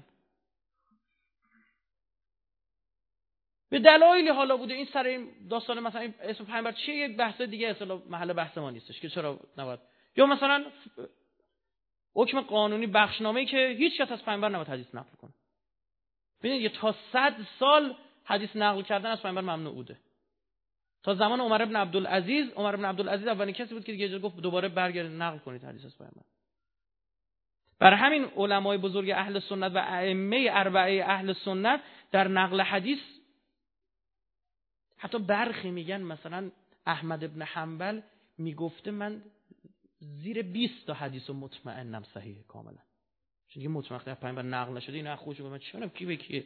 به دلایلی، حالا بوده این سر این داستان مثلا این اسم پیامبر چیه، یک بحث دیگه اصلا محل بحث ما نیستش که چرا نباید، یا مثلا حکم قانونی بخشنامه‌ای که هیچ کس از پیامبر نباید حدیث نقل کنه. ببینید یه تا صد سال حدیث نقل کردن از پیامبر ممنوع بوده. تا زمان عمر بن عبدالعزیز، عمر بن عبدالعزیز اولین کسی بود که دیگه گفت دوباره برگردید نقل کنید حدیث از پیامبر. برای همین علمای بزرگ اهل سنت و ائمه اربعه اهل سنت در نقل حدیث حتی برخی میگن، مثلا احمد ابن حنبل میگفته من زیر بیست تا حدیث مطمئنم صحیحه کاملا، چون دیگه مطمئن از پیامبر نقل نشده، اینا خودش به من چونم کی به کیه،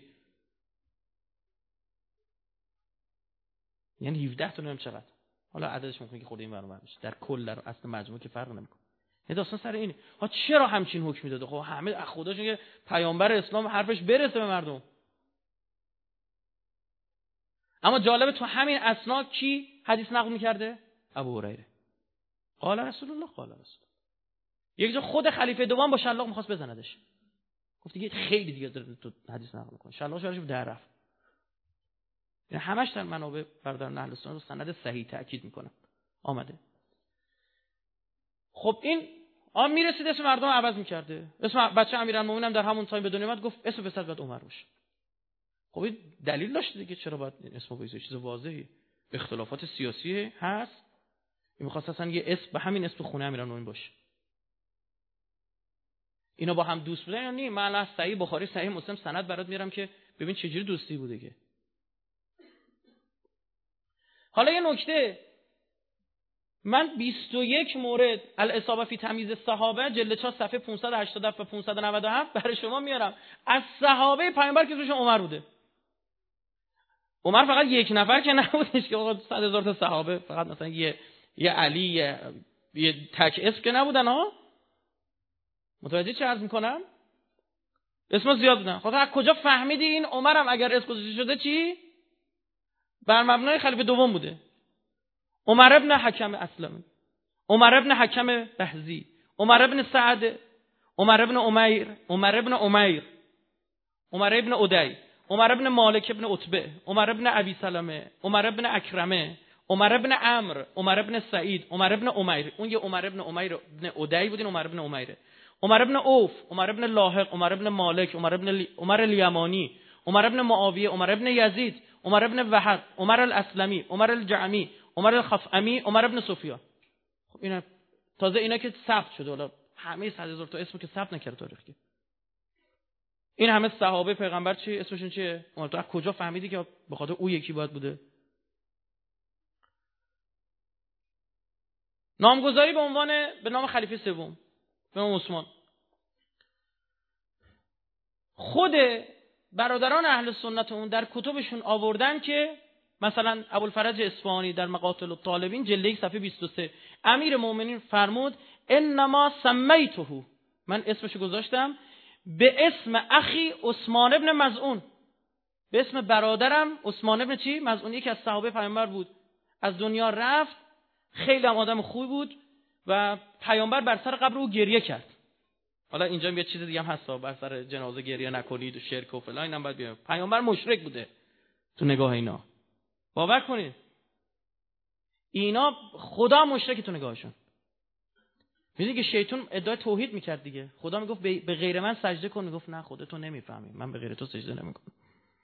یعنی هفده تا نمیدونم چقدر، حالا عددش ممکنه که خود این برابر بشه، در کل در اصل مجموع که فرق نمیکنه. این داستان سر اینه. ها چرا همچین حکمی داده؟ خب همه خداشون که پیامبر اسلام حرفش برسه به مردم. اما جالبه تو همین اسنا کی حدیث نقل میکرده؟ ابو هریره. قال رسول الله قال رسول. یک جا خود خلیفه دوم با شلاق میخواست بزندش. گفت دیگه خیلی دیگه تو حدیث نقل میکنه. شلاق شارش در رفت. یعنی همش در منابع برادران اهل سنت سند صحیح تاکید میکنه. آمده. خب این آن میرسید اسم مردم عوض میکرده. اسم بچه امیرالمومنین هم در همون تایم به دنیا اومد، گفت اسم پسر باید عمر باشه. خب این دلیل داشت دیگه چرا باید اسمو بذاره، چیز واضحه. اختلافات سیاسی هست. این می‌خواست اصلا یه اسم به همین اسم خونه امیرالمومنین باشه. اینا با هم دوست بودن یا نه؟ من از صحیح بخاری صحیح مسلم سند برات میارم که ببین چه جوری دوستی بوده که. حالا یه نکته، من بیست و یک مورد الاصابه فی تمییز الصحابه جلد چهار صفحه پانصد و هشتاد و پانصد و نود و هفت برای شما میارم. از صحابه پیامبر که توشون عمر بوده. عمر فقط یک نفر که نبودش که آقا صد هزار تا صحابه فقط مثلا یه یه علی یه, یه تک اسم که نبودن ها. متوجه چه عرض میکنم؟ اسم زیاد بودن. خب از کجا فهمیدی این عمرم اگر اسم گذاشته شده چی؟ بر مبنای خلیفه دوم بوده. عمر ابن حکم اسلمی، عمر ابن حکم بهزی، عمر ابن سعد، عمر ابن امیر، عمر ابن امیر، عمر ابن ادی، عمر ابن مالک ابن عتبه، عمر ابن ابی سلمه، عمر ابن اکرمه، عمر ابن عمرو، عمر ابن سعید، عمر ابن امیر. اون یه عمر ابن امیر ابن ادی بود، این عمر ابن امیر. عمر ابن اوف، عمر ابن لاحق، عمر ابن مالک، عمر ابن لی... عمر الیمانی، عمر ابن معاویه، عمر ابن یزید، عمر ابن وهب، عمر الاسلمی، عمر الجعمی، عمر الخفعمی، عمر ابن سفیان. خب اینا تازه اینا که ثبت شده، حالا همه صد هزار تا اسم که ثبت نکرده تاریخ که. این همه صحابه پیغمبر چی اسمشون چیه؟ اون تو از کجا فهمیدی که به خاطر او یکی باید بوده؟ نامگذاری به عنوان به نام خلیفه سوم به نام عثمان. خود برادران اهل سنت اون در کتبشون آوردن که مثلا ابوالفرج اصفهانی در مقاتل الطالبین جلد یک صفحه بیست و سه امیر مومنین فرمود انما سمیته، من اسمشو گذاشتم به اسم اخی عثمان ابن مظعون، به اسم برادرم عثمان ابن چی؟ مظعون، یکی از صحابه پیامبر بود، از دنیا رفت، خیلی هم آدم خوبی بود و پیامبر بر سر قبر او گریه کرد. حالا اینجا یه چیز دیگه هم هست، بر سر جنازه گریه نکنید و شرک و فلان، اینم باید بگم پیامبر مشرک بوده تو نگاه اینا. باور کنید اینا خدا مشرک تو نگاهشون. میدونی که شیطان ادعای توحید میکرد دیگه، خدا میگفت به غیر من سجده کن، میگفت نه خودت نمیفهمی، من به غیر تو سجده نمیکنم.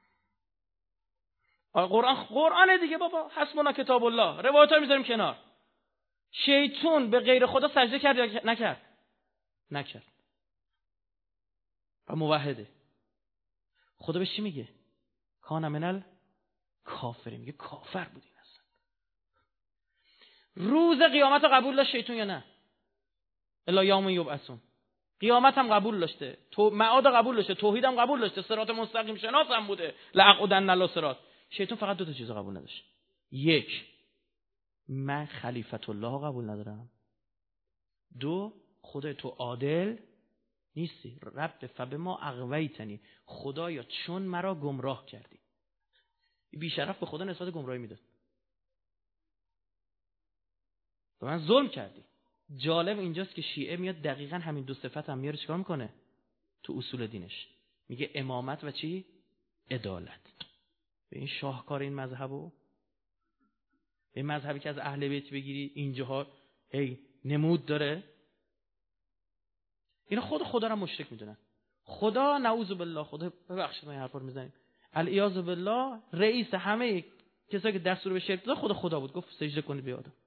قرآن قرآن دیگه بابا، حسبنا کتاب الله، روایت‌ها میذاریم کنار. شیطان به غیر خدا سجده کرد یا نکرد؟ نکرد. و موحده. خدا بهش چی میگه؟ کان منل کافری، میگه کافر بودین اصلا. روز قیامت رو قبول داشت شیطان یا نه؟ الا یوم یبعثون. قیامت هم قبول داشته، تو معاد قبول داشته، توحید هم قبول داشته، صراط مستقیم شناس هم بوده، لعقدن الی صراط. شیطان فقط دو تا چیز قبول نداشت. یک، من خلیفت الله قبول ندارم. دو، خدای تو عادل نیستی. رب فبما اغویتنی، خدایا چون مرا گمراه کردی. بی‌شرف به خدا نسبت گمراهی میداد. به من ظلم کردی. جالب اینجاست که شیعه میاد دقیقاً همین دو صفت هم میاره چیکار میکنه تو اصول دینش؟ میگه امامت و چی؟ عدالت. به این شاهکار این مذهبو، به مذهبی که از اهل بیت بگیری اینجاها هی نمود داره. اینا خود خدا را مشرک میدونن. خدا نعوذ بالله، خدا ببخشید ما این حرفا رو میزنیم، العیاذ بالله، رئیس همه کسایی که دستور به شرک داد خود خدا بود. گفت سجده کنید به آدم.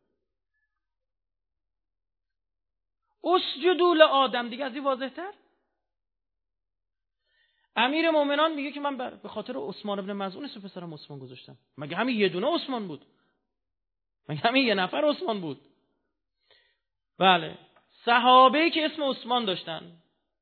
اسجدوا لآدم، دیگه از این واضح تر؟ امیر مومنان میگه که من به خاطر عثمان ابن مظعون اسم پسرم عثمان گذاشتم. مگه همین یه دونه عثمان بود؟ مگه همین یه نفر عثمان بود؟ بله، صحابه‌ای که اسم عثمان داشتن: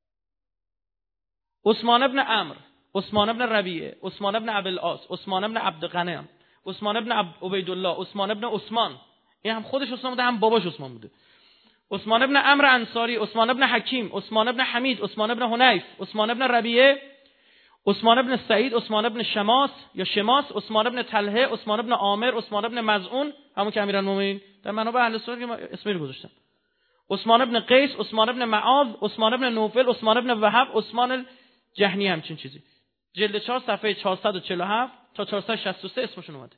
عثمان ابن عمرو، عثمان ابن ربیعه، عثمان ابن ابوالعاص، عثمان ابن عبدغنم، عثمان ابن عبیدالله، عثمان ابن عثمان. این هم خودش عثمان بوده، هم باباش عثمان بوده. عثمان ابن عمرو انصاری، عثمان ابن حکیم، عثمان ابن حمید، عثمان ابن حنیف، عثمان ابن ربیعه، عثمان ابن سعید، عثمان ابن شماس یا شماس، عثمان ابن طلحه، عثمان ابن عامر، عثمان ابن مظعون، همون که امیرالمومنین در منابع اهل سنت اسمی رو گذاشتن. عثمان ابن قیس، عثمان ابن معاذ، عثمان ابن نوفل، عثمان ابن وهب، عثمان الجهنی، همچین چیزی. جلد چهار صفحه چهارصد و چهل و هفت تا چهارصد و شصت و سه اسمشون اومده.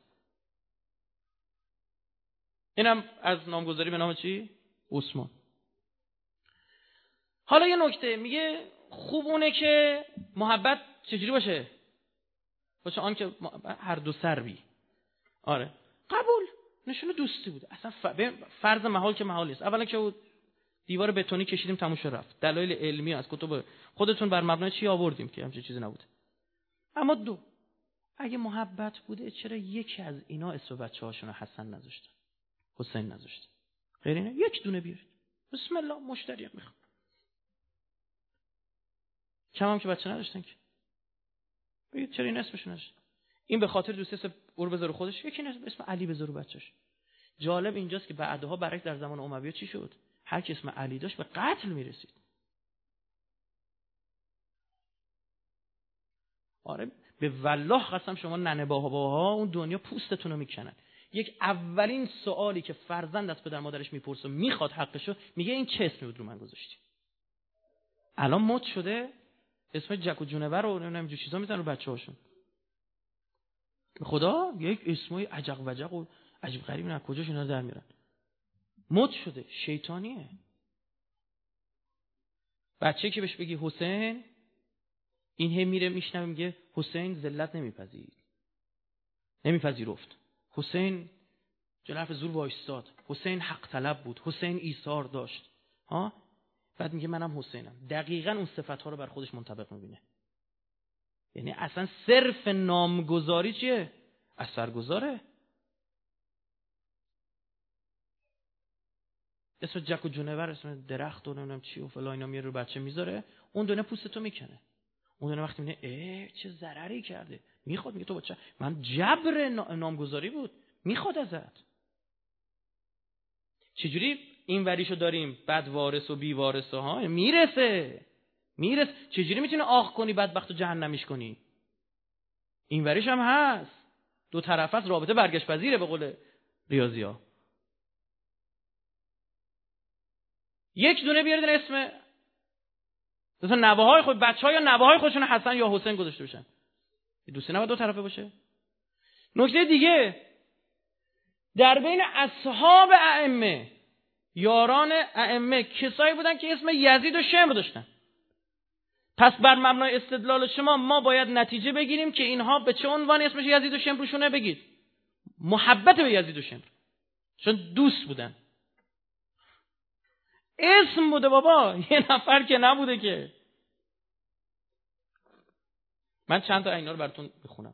اینم از نامگذاری به نام چی؟ عثمان. حالا یه نکته میگه خوبونه که محبت چجوری باشه؟ باشه آن که هر دو سروی. آره قبول، نشونه دوستی بوده. اصلا فرض محال که محال نیست. اولا که دیوار بتونی کشیدیم تموم شد رفت. دلایل علمی از کتب خودتون بر مبنای چی آوردیم که همچین چیزی نبوده. اما دو، اگه محبت بوده چرا یکی از اینا اسم بچه‌هاشون رو حسن نذاشتن، حسین نذاشتن؟ غیر اینه یک دونه بیارید. بسم الله، مشتری هم میخوام. کم هم که بچه نداشتن که. بگید چرا این اسمشون نذاشتن؟ این به خاطر دوستی است اور بذاره خودش، یکی اسم علی بذاره بچه‌ش. جالب اینجاست که بعدها برعکس در زمان امویه چی شد؟ هر کی اسم علی داشت به قتل میرسید. آره به والله قسم شما ننه باباها اون دنیا پوستتون رو میکنن. یک اولین سوالی که فرزند از پدر مادرش میپرسه میخواد حقشو، میگه این چه اسمی بود رو من گذاشتی؟ الان مد شده اسم جک و جونور و نمیدونم جو چیزا میذارن رو بچه‌هاشون. خدا یک اسمای عجق وجق و عجیب غریب نه کجاش اینا در میارن. مد شده، شیطانیه. بچه که بهش بگی حسین، این هم میره میشنوه میگه حسین ذلت نمیپذیر نمیپذیرفت، حسین جلوی حرف زور وایستاد، حسین حق طلب بود، حسین ایثار داشت. ها بعد میگه منم حسینم. دقیقاً اون صفات ها رو بر خودش منطبق میبینه. یعنی اصلا صرف نامگذاری چیه؟ اثرگذاره. اسم جک و جونور، اسم درخت و نمیدونم چی و فلان اینا میاره رو بچه میذاره، اون دونه پوستتو میکنه. اون دونه وقتی میگه ای چه ضرری کرده، میخواد میگه تو بچه من جبر نامگذاری بود، میخواد ازت. چجوری این وریشو داریم بعد وارث و بی وارث ها میرسه میرسه چجوری میتونه آخ کنی بدبختو جهنمیش کنی؟ این وریش هم هست، دو طرف است، رابطه برگشت پذیره به قول ریاضی‌ها. یک دونه بیارید اسم مثلا نوه‌های خود، بچه‌ها یا نوه‌های خودشون حسن یا حسین گذاشته بشن. دوستی نباید دو طرفه باشه. نکته دیگه، در بین اصحاب ائمه، یاران ائمه، کسایی بودن که اسم یزید و شمر داشتن. پس بر مبنای استدلال شما ما باید نتیجه بگیریم که اینها به چه عنوان اسمش یزید و شمر روشونه؟ بگید محبت به یزید و شمر، چون دوست بودن. اسم بوده بابا، یه نفر که نبوده که. من چند تا اینا رو براتون بخونم.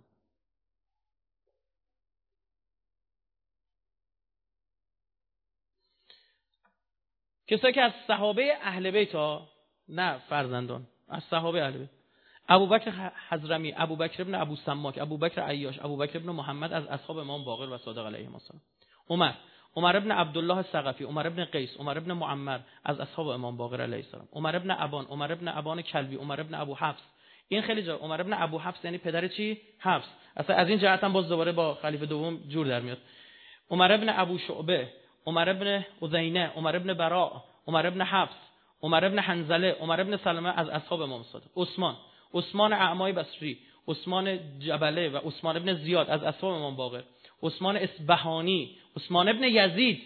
کسایی که از صحابه اهل بیت ها، نه فرزندان، از صحابه اهل بیت: ابوبکر حضرمی، ابوبکر ابن ابو سماک، ابوبکر عیاش، ابوبکر ابن محمد از اصحاب امام باقر و صادق علیهم السلام. عمر، عمر ابن عبدالله ثقفی، عمر ابن قیس، عمر ابن معمر از اصحاب امام باقر علیه السلام. عمر ابن ابان، عمر ابن ابان کلبی، عمر ابن ابو حفص، این خیلی جا عمر ابن ابو حفص یعنی پدر چی؟ حفص. اصلا از این جهت هم باز دوباره با خلیفه دوم جور در میاد. عمر ابن ابو شعبه، عمر ابن عزینه، عمر ابن براء، عمر ابن حفص، عمر ابن حنظله، عمر ابن سلمه از اصحاب امام صادق. عثمان، عثمان اعمای بصری، عثمان جبله و عثمان ابن زیاد از اصحاب امام باقر، عثمان اصبهانی، عثمان ابن یزید،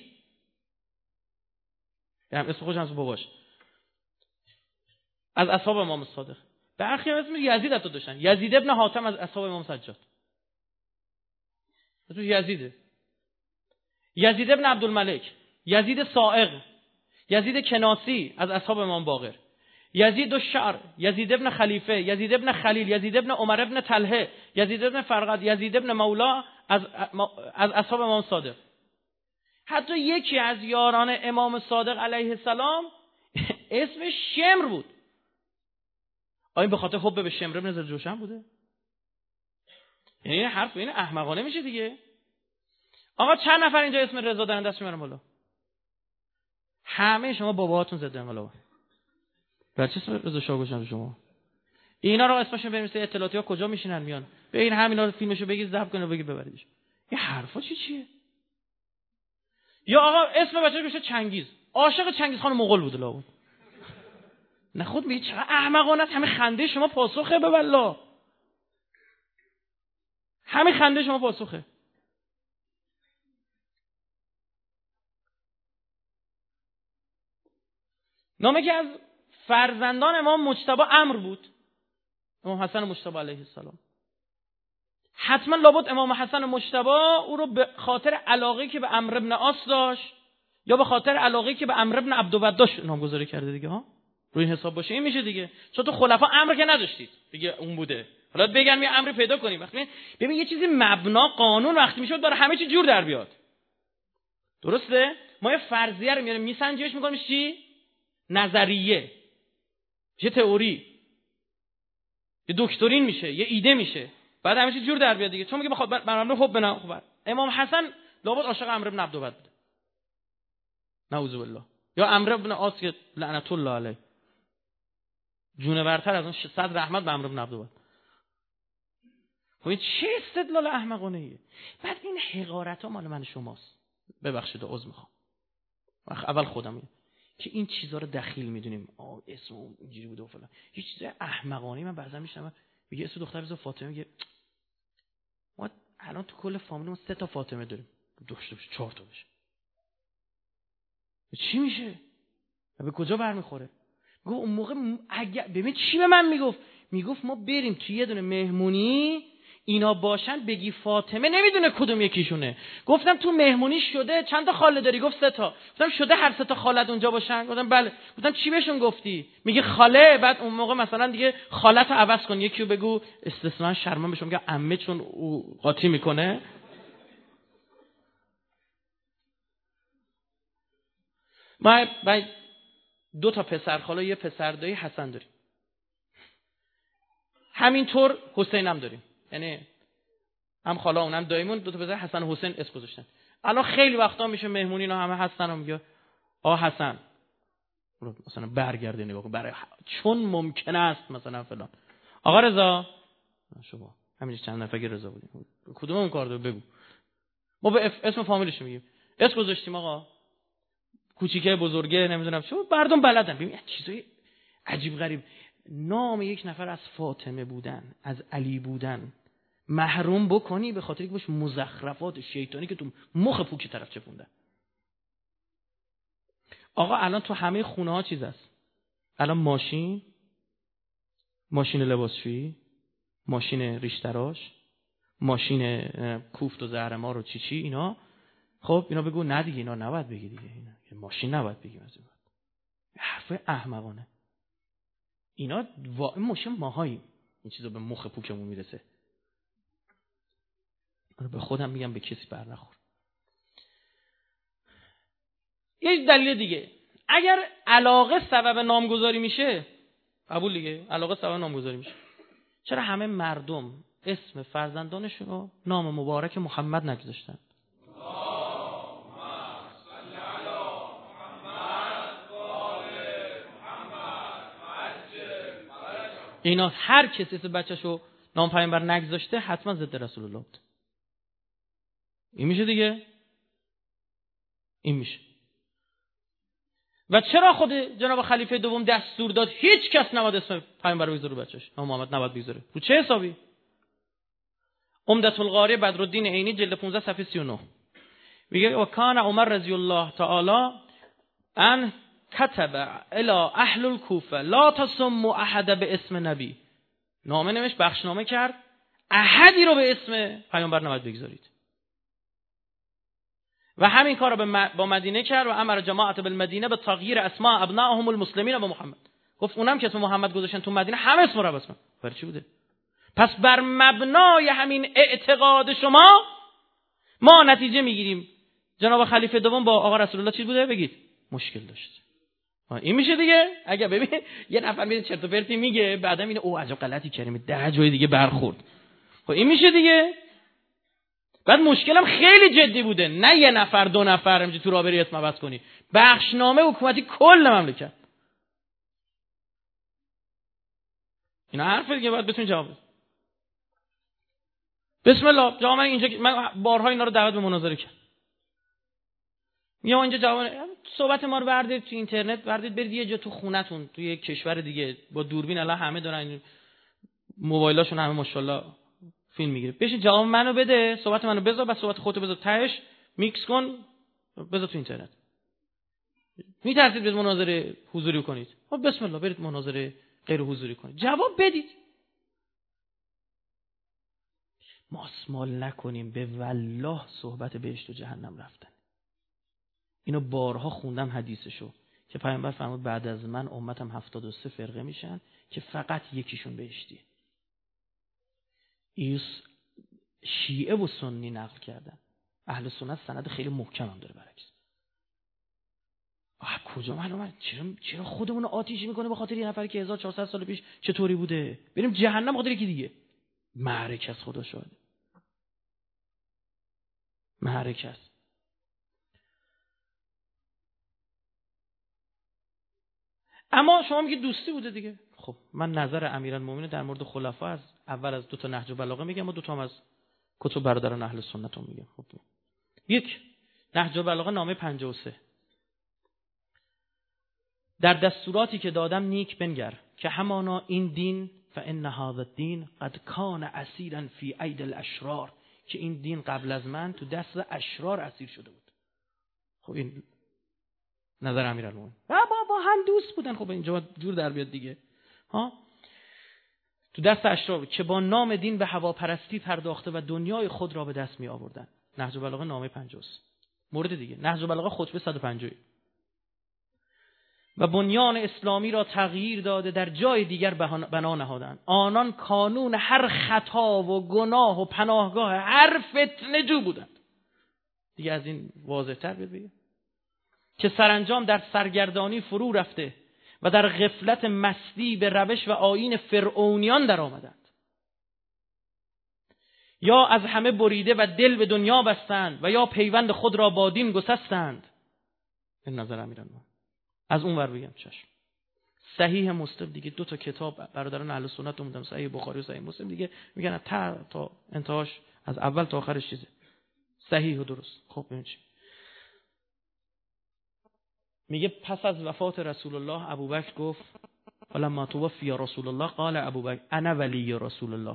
یعنی اسم خودش از باباش، از اصحاب امام صادق. برخی اسم یزید حتی داشتن، یزید ابن حاتم از اصحاب امام سجاد. تو یزیده. یزید ابن عبدالملک، یزید صائغ، یزید کناسی از اصحاب امام باقر، یزید الشعر، یزید ابن خلیفه، یزید ابن خلیل، یزید ابن عمر ابن طلحه، یزید ابن فرقد، یزید ابن مولا از از اصحاب امام صادق. حتی یکی از یاران امام صادق علیه السلام اسمش شمر بود. آیا به خاطر حب به شمر ابن ذوالجوشن بوده؟ یعنی این حرف این احمقانه میشه دیگه. آقا چند نفر اینجا اسم رضا دارن؟ دست میارن بالا. همه شما باباهاتون ضد انقلاب. بچه اسم رضا شاه گوشن شما. اینا رو اسمشون بنویسید، اطلاعاتی ها کجا میشینن میان. ببین همینا رو فیلمشو بگید ضبط کنه بگید ببریدش. این حرفا چی چیه؟ یا آقا اسم بچه‌ش بشه چنگیز. عاشق چنگیز خان مغول بوده لاون. نه خود میگه چقدر احمقانه است. همه خنده شما پاسخه به والله. همه خنده شما پاسخه. نامه که از فرزندان امام مجتبی عمرو بود، امام حسن مجتبی علیه السلام. حتما لابد امام حسن مجتبی او رو به خاطر علاقه‌ای که به عمرو بن عاص داشت یا به خاطر علاقه‌ای که به عمرو بن عبدود داشت نامگذاری کرده دیگه ها. روی این حساب باشه این میشه دیگه. چون تو خلفا امر که نداشتید دیگه اون بوده. حالا بگن یه امری پیدا کنیم. وقتی ببین یه چیزی مبنا قانون وقتی میشد برای همه چی جور در بیاد. درسته؟ ما یه فرضیه رو میاریم میسنجیمش میکنیم چی؟ نظریه. یه تئوری. یه دکترین میشه، یه ایده میشه. بعد همه چی جور در بیاد دیگه. چون میگه بخواد برنامه حب بنا خوب. امام حسن لابد عاشق عمرو بن عبدود بود. نعوذ بالله. یا عمرو بن عاص که لعنت الله علیه. جونورتر از اون صد رحمت به عمرو بن عبدود. خب چه استدلال احمقانه ایه. بعد این حقارت ها مال من شماست. ببخشید عذر میخوام. اول خودم میگم که این چیزا رو دخیل میدونیم. آه اسم اینجوری بوده و فلان. یه چیز احمقانه من بعضا میشنم میگه اسم دختر بزن فاطمه، میگه ما الان تو کل فامیلمون سه تا فاطمه داریم. داشته باشه چهار تا بشه. چی میشه؟ به کجا برمیخوره؟ گفت اون موقع اگه ببین چی به من میگفت؟ میگفت ما بریم توی یه دونه مهمونی اینا باشن بگی فاطمه نمیدونه کدوم یکیشونه. گفتم تو مهمونی شده چند تا خاله داری؟ گفت سه تا. گفتم شده هر سه تا خالت اونجا باشن؟ گفتم بله. گفتم چی بهشون گفتی؟ میگه خاله. بعد اون موقع مثلا دیگه خالت رو عوض کن، یکیو بگو استثنا شرمن بشم میگه عمه چون او قاطی میکنه. ما بعد دو تا پسر خاله یه پسر دایی حسن داریم. همینطور حسین هم داریم. یعنی هم خاله اون هم داییمون دو تا پسر حسن و حسین اسم گذاشتن. الان خیلی وقتا میشه مهمونی اینا همه هستن و میگه آ حسن رو مثلا برگرده نگاه کن برای چون ممکن است مثلا فلان. آقا رضا شما همینجا چند نفر رضا بودیم کدوم اون کار رو بگو. ما به اسم فامیلش میگیم. اسم گذاشتیم آقا. کوچیکه بزرگه نمیدونم چه مردم بلدن. ببین چیزای عجیب غریب. نام یک نفر از فاطمه بودن، از علی بودن محروم بکنی به خاطر اینکه باش مزخرفات شیطانی که تو مخ پوکی طرف چپوندن. آقا الان تو همه خونه ها چیز است. الان ماشین، ماشین لباسشویی، ماشین ریشتراش، ماشین کوفت و زهرمار و چی چی اینا. خب اینا بگو نه دیگه اینا نباید بگی دیگه. اینا ماشین نباید بگیم از این بعد. حرف احمقانه. اینا واقعا ماشین ماهاییم. این چیزا به مخ پوکمون میرسه. به خودم میگم به کسی بر نخور. یه دلیل دیگه، اگر علاقه سبب نامگذاری میشه، قبول دیگه، علاقه سبب نامگذاری میشه، چرا همه مردم اسم فرزندانشون رو نام مبارک محمد نگذاشتن؟ اینا هر کسی اسم بچه‌شو نام پیامبر نگذاشته حتما ضد رسول الله بود. این میشه دیگه، این میشه. و چرا خود جناب خلیفه دوم دستور داد هیچ کس نباید اسم پیامبر رو بذاره بچه‌ش، اما محمد نباید بذاره؟ رو چه حسابی؟ عمدة القاری بدرالدین عینی جلد پانزده صفحه سی و نه میگه و کان عمر رضی الله تعالی ان كتب الى اهل الكوفه لا تسموا احد به اسم نبی. نامه نوشت، بخشنامه کرد، احدی رو به اسم پیامبر نباید بگذارید. و همین کار رو با مدینه کرد و امر جماعت بالمدینه به تغییر اسماء ابنائهم المسلمین به محمد. گفت اونم که اسم محمد گذاشتن تو مدینه همه اسم رو عوض کن. برای چی بوده؟ پس بر مبنای همین اعتقاد شما ما نتیجه میگیریم جناب خلیفه دوم با آقا رسول الله چی بوده؟ بگید مشکل داشت. این میشه دیگه. اگه ببین یه نفر میره چرت و پرتی میگه بعدا اینه او عجب غلطی کردیم ده جای دیگه برخورد. خب این میشه دیگه. بعد مشکلم خیلی جدی بوده، نه یه نفر دو نفر همینجوری تو راه بری اسم عوض کنی، بخشنامه حکومتی کل مملکت. اینا حرفه دیگه، باید بتونی جواب بدی. بسم الله. جواب من اینجا من بارها اینا رو دعوت به مناظره کردم. میام اینجا جواب صحبت ما رو بردارید تو اینترنت، بردارید برید یه جا تو خونتون تو یه کشور دیگه با دوربین، الان همه دارن موبایلاشون همه ماشاءالله فیلم میگیره. بشین جواب منو بده، صحبت منو بذار، بعد صحبت خودتو بذار تهش میکس کن بذار تو اینترنت. میترسید برید مناظره حضوری کنید؟ خب بسم الله برید مناظره غیر حضوری کنید، جواب بدید. ما اسمال نکنیم به والله صحبت بهشت و جهنم رفتن. اینو بارها خوندم حدیثشو که پیامبر فرمود بعد از من امتم هفتاد و سه فرقه میشن که فقط یکیشون بهشتیه. ایس شیعه و سنی نقل کردن، اهل سنت سند خیلی محکم هم داره برعکس. آه کجا معلومه؟ چرا چرا خودمون آتیش میکنه به خاطر یه نفری که هزار و چهارصد سال پیش چطوری بوده؟ بریم جهنم خاطر یکی دیگه. معرکه است، خدا شاهده. معرکه است. اما شما میگید دوستی بوده دیگه. خب من نظر امیرالمومنین در مورد خلفا از اول از دو تا نهج البلاغه میگم و دو تا هم از کتب برادران اهل سنت هم میگم. خب یک، نهج البلاغه نامه پنجاه و سه. در دستوراتی که دادم نیک بنگر که همانا این دین فان هذا الدین قد کان اسیرا فی اید الاشرار، که این دین قبل از من تو دست اشرار اسیر شده بود. خب این نظر امیرالمومنین. با با هم دوست بودن. خب اینجا جور در بیاد دیگه. ها تو دست اشرار که با نام دین به هواپرستی پرداخته و دنیای خود را به دست می آوردن. نهج البلاغه نامه پنجاه و سه. مورد دیگه نهج البلاغه خطبه صد و پنجاه. و بنیان اسلامی را تغییر داده در جای دیگر بنا نهادند. آنان کانون هر خطا و گناه و پناهگاه هر فتنه جو بودند. دیگه از این واضح‌تر بگم که سرانجام در سرگردانی فرو رفته و در غفلت مستی به روش و آیین فرعونیان در آمدند، یا از همه بریده و دل به دنیا بستند و یا پیوند خود را با دین گسستند. این نظر امیرالمومنین. از اون ور بگم چشم. صحیح مسلم دیگه، دو تا کتاب برادران اهل سنت اومدن، صحیح بخاری و صحیح مسلم دیگه میگن تا تا انتهاش از اول تا آخرش چیزه صحیح و درست. خب ببین چی میگه. پس از وفات رسول الله ابوبکر گفت فلما توفی رسول الله قال ابوبکر انا ولی رسول الله،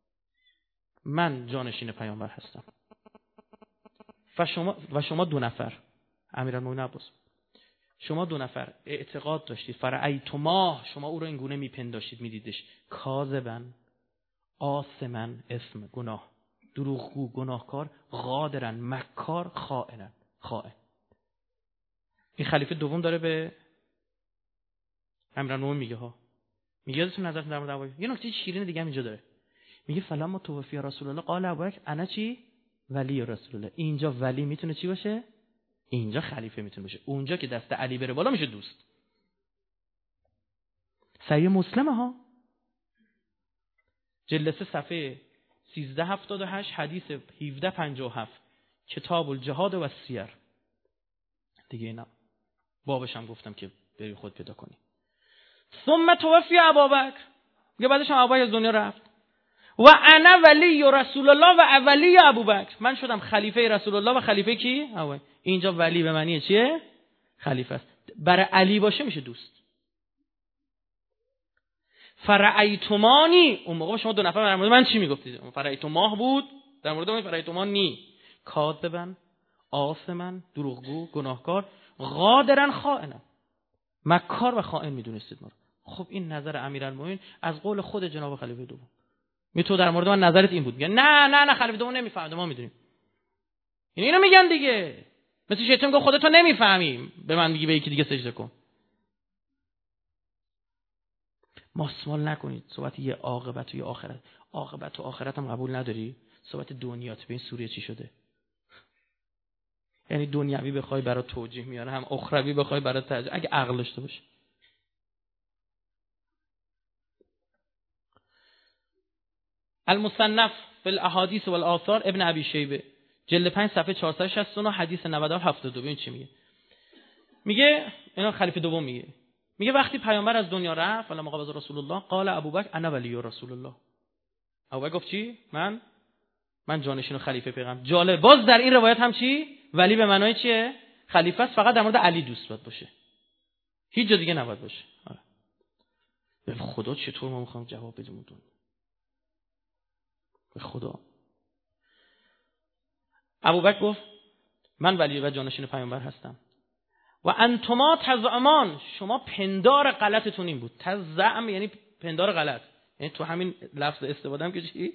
من جانشین پیامبر هستم. و شما و شما دو نفر امیرالمومنین عباس، شما دو نفر اعتقاد داشتید فرأیتما، شما او رو این گونه میپنداشتید میدیدش، کاذبا آثما اسم گناه، دروغگو گناهکار، غادرا مکار، خائنا خائن. این خلیفه دوم داره به امیرالمومنین میگه ها، میگه یادتون نظرتون در مورد ابوبکر. یه نکته شیرین دیگه هم اینجا داره، میگه فلما توفی رسول الله قال ابوبکر انا چی ولی رسول الله. اینجا ولی میتونه چی باشه؟ اینجا خلیفه میتونه باشه. اونجا که دست علی بره بالا میشه دوست. صحیح مسلمه ها، جلد سه صفحه سیزده هفتاد و هشت، حدیث هفده پنجاه و هفت، کتاب الجهاد و السیر دیگه. اینا بابش هم گفتم که بری خود پیدا کنی. ثم توفی ابوبکر، میگه بعدش هم ابوبکر از دنیا رفت. و انا ولی رسول الله و اولی ابوبکر، من شدم خلیفه رسول الله و خلیفه کی؟ ابوبکر. اینجا ولی به معنی چیه؟ خلیفه است. برای علی باشه میشه دوست. فرأیتمانی، اون موقع شما دو نفر در مورد من چی میگفتید؟ فرأیتماه بود، در مورد من فرأیتمانی کاذبن، آثمن، دروغگو، گناهکار، غادرن، خائنن، مکار و خائن میدونستید ما رو. خب این نظر امیرالمومنین از قول خود جناب خلیفه دوم. می تو در مورد من نظرت این بود؟ میگه نه نه نه خلیفه دوم نمیفهمه، ما میدونیم. این اینو میگن دیگه، مثل شیطان میگه خودت تو نمیفهمی به من میگی به یکی دیگه سجده کن. ماسمال نکنید. صحبت یه عاقبت و یه آخرت. عاقبت و آخرت هم قبول نداری؟ صحبت دنیات. به این سوریه چی شده؟ یعنی دنیوی بخوای برای توجیه میاره، هم اخروی بخوای برای ترجیح، اگه عقل داشته باشه. المصنف فی الاحادیث والآثار ابن ابی شیبه جلد پنج صفحه چهارصد و شصت و نه حدیث نود و هفت و دو. ببین چی میگه. میگه اینا خلیفه دوم میگه. میگه وقتی پیامبر از دنیا رفت، فلما قبض رسول الله قال ابوبکر انا ولی رسول الله. ابوبکر گفت چی؟ من من جانشین و خلیفه پیغمبر. جالب، باز در این روایت هم چی؟ ولی به معنای چیه؟ خلیفه است، فقط در مورد علی دوست باید باشه، هیچ جا دیگه نباید باشه. آره. به خدا چطور ما میخوام جواب بدیم اون؟ به خدا. ابوبکر گفت من ولی و جانشین پیامبر هستم. و انتما تزعمان، شما پندار غلطتون این بود. تزعم یعنی پندار غلط، یعنی تو همین لفظ استفاده هم که چی؟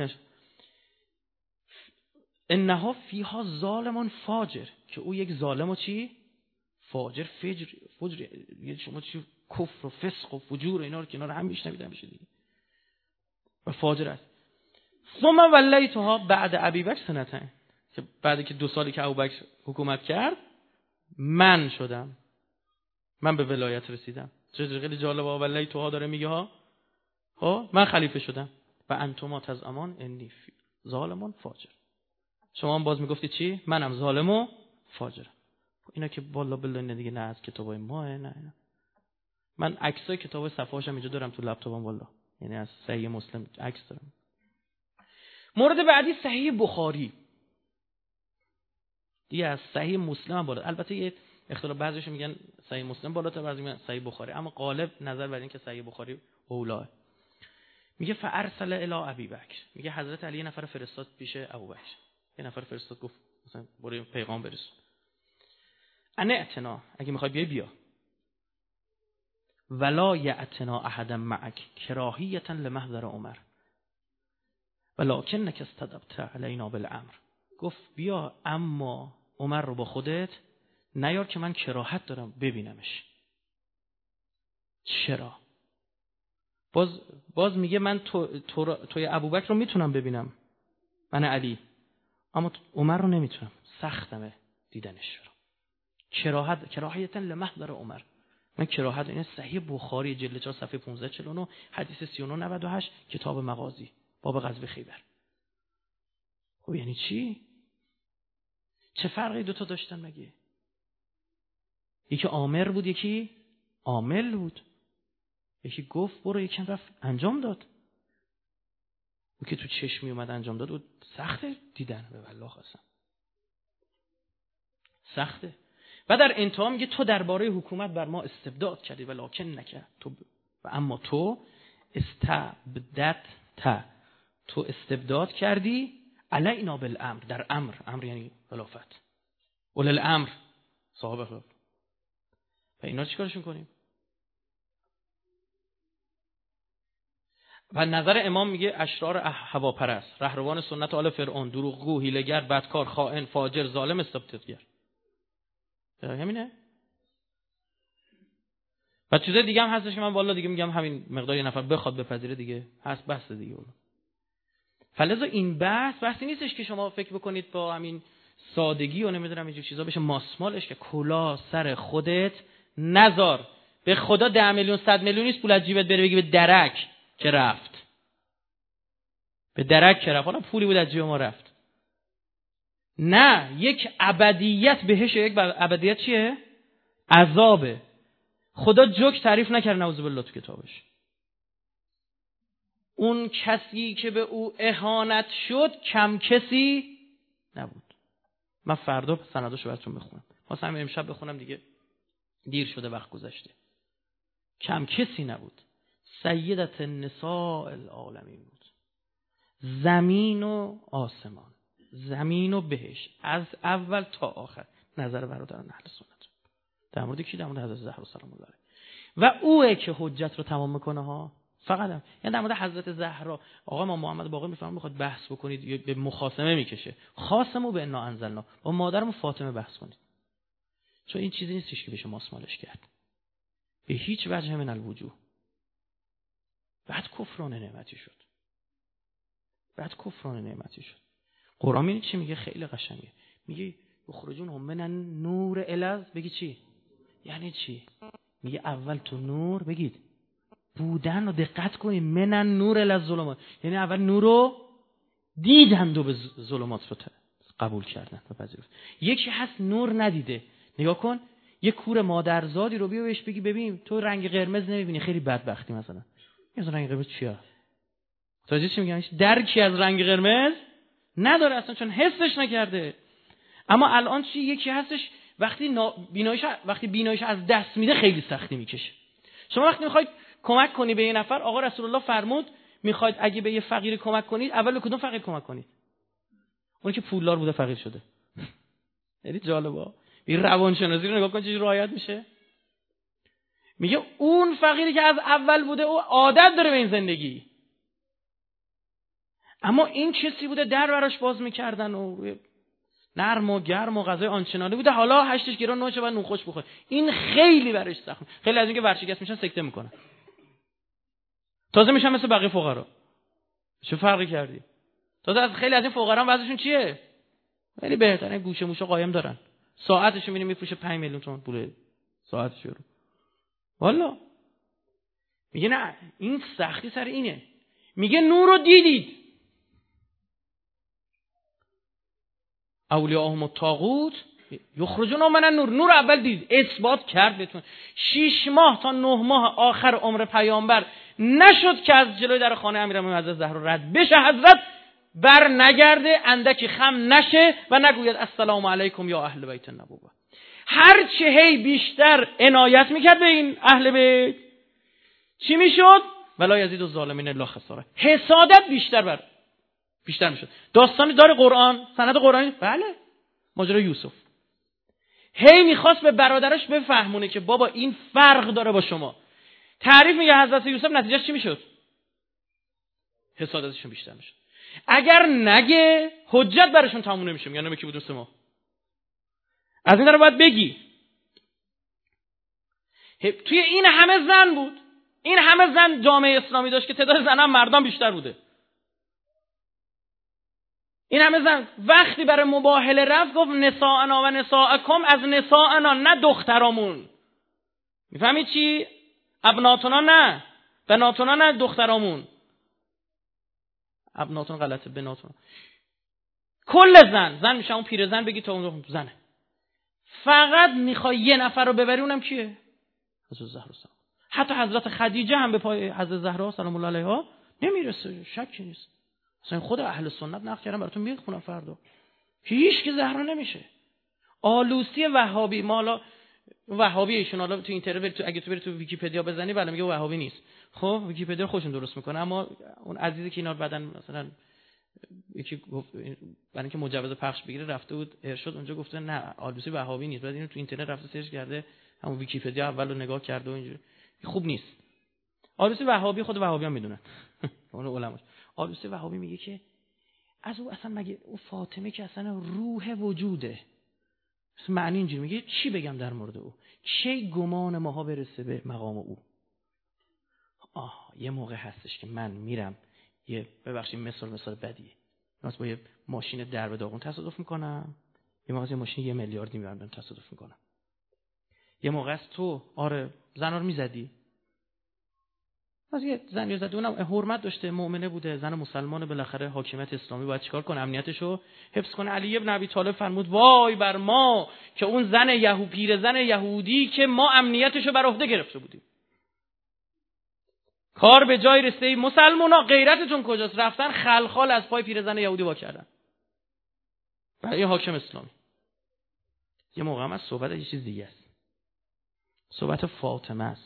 انها فیها ظالمون فاجر، که او یک ظالم و چی؟ فاجر، فجر، فجر، یعنی شما چی؟ کفر و فسق و فجور و اینا رو کنار هم میشنوید میشه دیگه. و فاجر است. ثم ولیتها بعد ابوبکر سنتین، که بعد که دو سالی که ابوبکر حکومت کرد من شدم، من به ولایت رسیدم. چه خیلی جالب. ولیتها داره میگه ها، ها من خلیفه شدم. و انتما تزعمان انی ظالمون فاجر، شما هم باز میگفتید چی؟ منم ظالم و فاجرم. اینا که والله بالله دیگه نه از کتابای ماه، نه نه. من عکسای کتاب صفحه‌اشم اینجا دارم تو لپتاپم والله، یعنی از صحیح مسلم عکس دارم. مورد بعدی صحیح بخاری. دیگه از صحیح مسلم هم بالا. البته یه اختلاف، بعضیش میگن صحیح مسلم بالاتر، بعضی میگن صحیح بخاری، اما غالب نظر بر این که صحیح بخاری اولاه. میگه فارسل الی ابی بکر، میگه حضرت علی یه نفر فرستاد پیش ابوبکر، یه نفر فرستاد گفت مثلا برو پیغام برسون. انا اتنا، اگه میخوای بیای بیا. ولا یاتنا احد معک کراهیه لمحضر عمر ولکنک استدبت علینا بالامر. گفت بیا اما عمر رو با خودت نیار که من کراهت دارم ببینمش. چرا؟ باز باز میگه من تو تو توی ابوبکر رو میتونم ببینم، من علی، اما عمر رو نمیتونم، سختمه دیدنش رو. کراهت، کراهیتا لمحضر عمر. من کراهت، این صحیح بخاری جلد چهار صفحه پانزده چهل و نه حدیث سی و نه نود و هشت کتاب مغازی باب غزوه خیبر. خب یعنی چی؟ چه فرقی دوتا داشتن مگه؟ یکی آمر بود، یکی عامل بود. یکی گفت برو، یکی رفت انجام داد. او که تو چشمی اومد انجام داد، او سخته دیدن، به والله قسم سخته. و در انتها میگه تو درباره حکومت بر ما استبداد کردی ولکن نکرد تو ب... و اما تو استبدت تا تو استبداد کردی علینا بالامر، در امر، امر یعنی خلافت، اول الامر صاحب خلافت. و اینا چیکارشون کنیم؟ و نظر امام میگه اشرار هواپرست، رهروان سنت آل فرعون، دروغگو، حیله‌گر، بدکار، خائن، فاجر، ظالم، استبدادگر. همینه. و چیز دیگه هم هستش که من والا دیگه میگم همین مقدار یه نفر بخواد بپذیره دیگه هست، بس دیگه. فلذا این بحث بحثی نیستش که شما فکر بکنید با همین سادگی و نمیدونم اینجور چیزا بشه ماسمالش، که کلا سر خودت نزار. به خدا ده میلیون صد میلیون نیست پول از جیبت بره بگی به درک که رفت، به درک که رفت، حالا پولی بود از جیب ما رفت. نه، یک ابدیت بهش، یک ابدیت چیه؟ عذابه. خدا جوک تعریف نکرد نعوذ بالله تو کتابش. اون کسی که به او اهانت شد کم کسی نبود. من فردا سنداشو براتون بخونم. واسه همین امشب بخونم دیگه دیر شده، وقت گذشته. کم کسی نبود. سیدت النساء العالمین بود. زمین و آسمان، زمین و بهشت، از اول تا آخر. نظر برادران اهل سنت در مورد کی؟ در مورد حضرت زهرا سلام الله علیها. و اوئه که حجت رو تمام میکنه ها. فقط هم. یعنی در مورد حضرت زهرا آقا ما محمد باقر میفهمم میخواد بحث بکنید یا به مخاصمه میکشه. خاصمو به انا انزلنا، با مادرم فاطمه بحث کنید، چون این چیزی نیستش که بشه ماسمالش کرد به هیچ وجه من الوجوه. بعد کفران نعمتی شد، بعد کفران نعمتی شد. قرآن این چی میگه؟ خیلی قشنگه. میگه یخرجون هم من نور الز. بگی چی؟ یعنی چی؟ میگه اول تو نور، بگید بودن رو دقت کنید، من نور الز ظلمات، یعنی اول نور رو دیدند و به ظلمات رو قبول کردن و پذیرفت. یکی هست نور ندیده. نگاه کن یه کور مادرزادی رو بیا بهش بگی ببین تو رنگ قرمز نمیبینی، خیلی بدبختی مثلا. این رنگ قرمز چیه؟ متوجه چی میگم؟ درکی از رنگ قرمز نداره اصلا، چون حسش نکرده. اما الان چی؟ یکی هستش وقتی بیناییش وقتی بیناییش از دست میده خیلی سختی میکشه. شما وقتی میخواید کمک کنی به یه نفر، آقا رسول الله فرمود میخواید اگه به یه فقیر کمک کنید اول به کدوم فقیر کمک کنید؟ اون که پولدار بوده فقیر شده. خیلی جالبه. این روانشناسی رو نگاه کن چه رعایت میشه. میگه اون فقیری که از اول بوده او عادت داره به این زندگی، اما این کسی بوده در براش باز میکردن و نرم و گرم و غذای آنچنانی بوده، حالا هشتش گران نوشه و نون خوش بخوره. این خیلی براش سخت. خیلی از اینکه ورشکست میشن سکته میکنن، تازه میشن مثل بقیه فقرا. چه فرقی کردی؟ تازه از خیلی از این فقرا وضعشون چیه؟ خیلی بهتره، گوشه موشه قایم دارن، ساعتشو میبینی میفروشه پنج میلیون تومان پول ساعتشو رو. والا میگه نه این سختی سر اینه. میگه نور رو دیدید، اولیاءهم الطاغوت یخرجون من النور. نور اول دید، اثبات کرد بهتون. شش ماه تا نه ماه آخر عمر پیامبر نشد که از جلوی در خانه امیرالمومنین حضرت زهرا رد بشه، حضرت بر نگرده، اندکی خم نشه و نگوید السلام علیکم یا اهل بیت النبوه. هر چه هی بیشتر عنایت میکرد به این اهل بیت، چی میشد؟ ولا یزید الظالمین الا خسارا. حسادت بیشتر بر بیشتر میشد. داستانی داره قرآن، سند قرآنی؟ بله، ماجرای یوسف. هی میخواست به برادرش بفهمونه که بابا این فرق داره با شما. تعریف میگه حضرت یوسف، نتیجهش چی میشد؟ حسادتشون بیشتر میشد. اگر نگه حجت براشون تموم نمیشه. میگن نمی کی بود سه ماه. از این طرف باید بگی. توی این همه زن بود، این همه زن جامعه اسلامی داشت که تعداد زنان مردان بیشتر بوده. این همه زن وقتی برای مباهله رفت گفت نساءنا و نساءکم، از نساءنا نه دخترامون. میفهمید چی؟ ابناتنا نه، بناتنا نه دخترامون. ابناتون غلطه، بناتون. کل زن، زن میشه اون پیر زن، بگی تا اون زنه. فقط میخوای یه نفر رو ببری، اونم کیه؟ حضرت زهرا سلام. حتی حضرت خدیجه هم به پای حضرت زهرا سلام الله علیها نمیرسه، شکی نیست. اصلا خود اهل سنت نقل کردن، براتون میخونم فردا. هیچ که زهرا نمیشه. آلوسی وهابی، مالا وهابی ایشون، حالا تو اینترنت تو اگه تو بری تو ویکی‌پدیا بزنی بالا میگه وهابی نیست. خب ویکی‌پدیا خودشون درست میکنه، اما اون عزیزی که اینا بعدن مثلا یکی گفت برای اینکه مجوز پخش بگیره رفته بود ارشاد، اونجا گفته نه آلوسی وهابی نیست. بعد اینو تو اینترنت رفته سرچ کرده، همون ویکی‌پدیا اولو نگاه کرده و اینجوری خوب نیست. آلوسی وهابی خود وهابیان میدونن. اون علماش. آلوسی وهابی میگه که از او اصلا مگه او فاطمه که اصلا روح وجوده. معنی اینجوری میگه چی بگم در مورد او؟ چه گمان ماها برسه به مقام او؟ آه یه موقع هستش که من میرم یه ببخشید مثال مثال بدیه، مثلا با یه ماشین درب داغون تصادف میکنم، یه موقع یه ماشین یه میلیاردی میبرم تصادف میکنم. یه موقع است تو آره زنا رو میزدی، از یه زنی زد، اونم حرمت داشته، مؤمنه بوده، زن مسلمانه، بالاخره حاکمیت اسلامی باید چیکار کنه؟ امنیتشو حفظ کنه. علی ابن ابی طالب فرمود وای بر ما که اون زن یهو پیر زن یهودی که ما امنیتشو بر عهده گرفته بودیم. کار به جای رسید. مسلمونا غیرتتون کجاست؟ رفتن خلخال از پای پیرزن یهودی وا کردن برای حاکم اسلامی. یه موقع هم از صحبت یه چیز دیگه است. صحبت فاطمه است.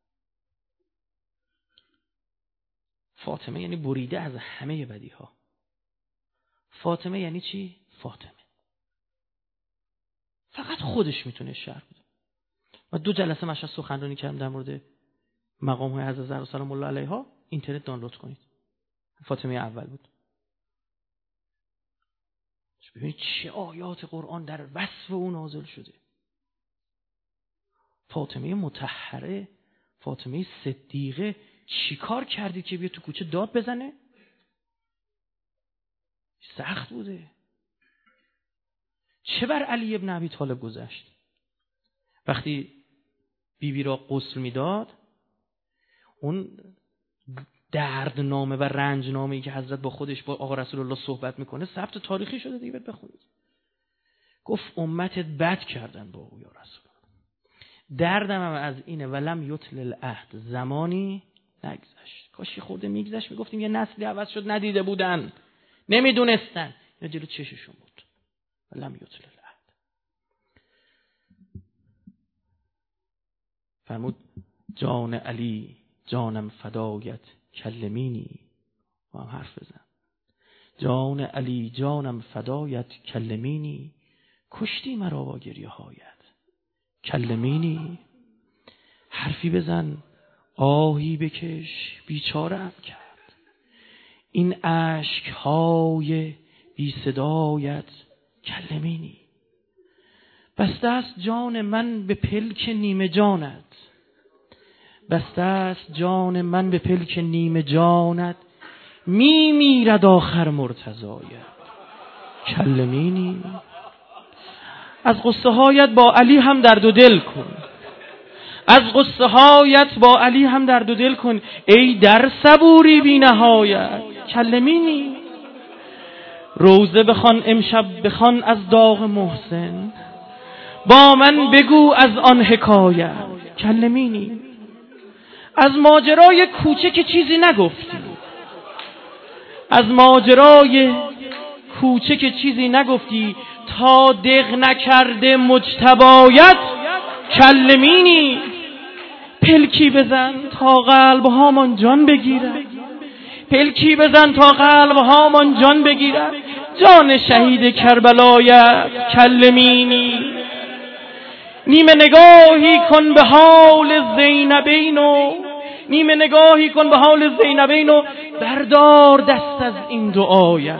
فاطمه یعنی بریده از همه بدی ها. فاطمه یعنی چی؟ فاطمه فقط خودش میتونه شر بده. و دو جلسه مشهد سخنرانی کردم در مورد مقام های حضرت زهرا سلام الله علیها. اینترنت دانلود کنید. فاطمه اول بود. ببینید چه آیات قرآن در وصف او نازل شده. فاطمه مطهره، فاطمه صدیقه چی کار کردی که بیا تو کوچه داد بزنه؟ سخت بوده. چه بر علی ابن ابی طالب گذشت؟ وقتی بیبی را غسل میداد، اون دردنامه و رنجنامه‌ای که حضرت با خودش با آقا رسول الله صحبت میکنه ثبت تاریخی شده دیگه، بخونید. گفت امتت بد کردن با او یا رسول الله. دردم هم از اینه ولم یطل العهد، زمانی نگذشت. کاش یه خورده میگذشت میگفتیم یه نسلی عوض شد، ندیده بودن، نمیدونستن، یا جلو چششون بود. ولم یطل العهد. فرمود جان علی جانم فدایت کلمینی. با هم حرف بزن. جان علی جانم فدایت کلمینی، کشتی مرا با گریه هایت کلمینی. حرفی بزن آهی بکش بیچاره‌ام کرد، این اشک های بی صدایت کلمینی. بسته است جان من به پلک نیمه جانت، بسته است جان من به پلک نیمه جانت، می میرد آخر مرتضایت کلمینی. از قصه هایت با علی هم درد و دل کن، از قصه هایت با علی هم درد و دل کن، ای در صبوری بی نهایت کلمینی. روزه بخوان امشب بخوان از داغ محسن، با من بگو از آن حکایت کلمینی. از ماجرای کوچه که چیزی نگفتی، از ماجرای کوچه که چیزی نگفتی، تا دق نکرده مجتبایت کلمینی. پلکی بزن تا قلب هامان جان بگیرد، پلکی بزن تا قلب هامان جان بگیرد، جان شهید کربلایت کلمینی. نیمه نگاهی کن به حال زینبین و نیمه نگاهی کن به حال زینبین و بردار دست از این دعایت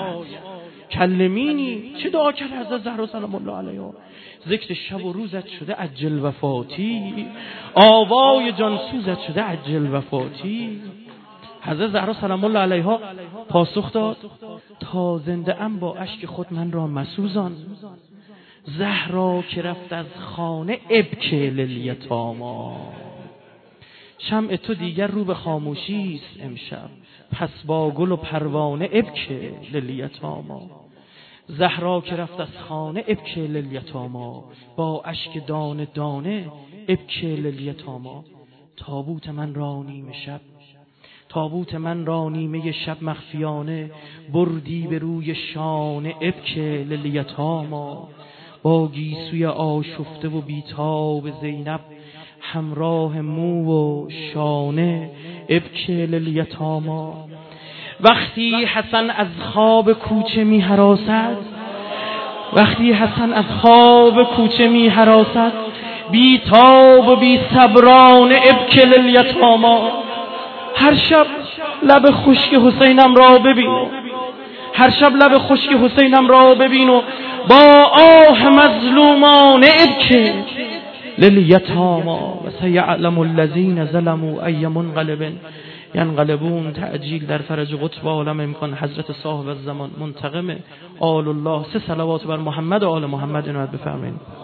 کلمینی. چه دعا کرد حضرت زهرا سلام الله علیها؟ ذکر شب و روزت شده عجل وفاتی، آوای جانسوزت شده عجل وفاتی. حضرت زهرا سلام الله علیها پاسخ داد تا زنده ام با اشک خود من را مسوزان، زهرا که رفت از خانه ابکه للیتاما. شمع تو دیگر رو به خاموشی است امشب، پس با گل و پروانه ابکه للیتاما. زهرا که رفت از خانه ابکه للیتاما، با اشک دانه دانه ابکه للیتاما. تابوت من را نیمه شب، تابوت من را نیمه شب مخفیانه، بردی به روی شانه ابکه للیتاما. با گیسوی آشفته و بیتاب زینب، همراه مو و شانه ابکه للیتاما. وقتی حسن از خواب کوچه می هراسد، وقتی حسن از خواب کوچه می هراسد، بیتاب و بی صبرانه ابکه للیتاما. هر شب لب خشک حسینم را ببین، هر شب لب خشک حسینم را ببین و با آه مظلومانه ابکه للیتاما. و سیعلم الذین ظلموا ای منقلب ینقلبون. تعجیل در فرج قطب عالم امکان حضرت صاحب الزمان منتقم آل الله. سه صلوات بر محمد و آل محمد عنایت بفرمایید.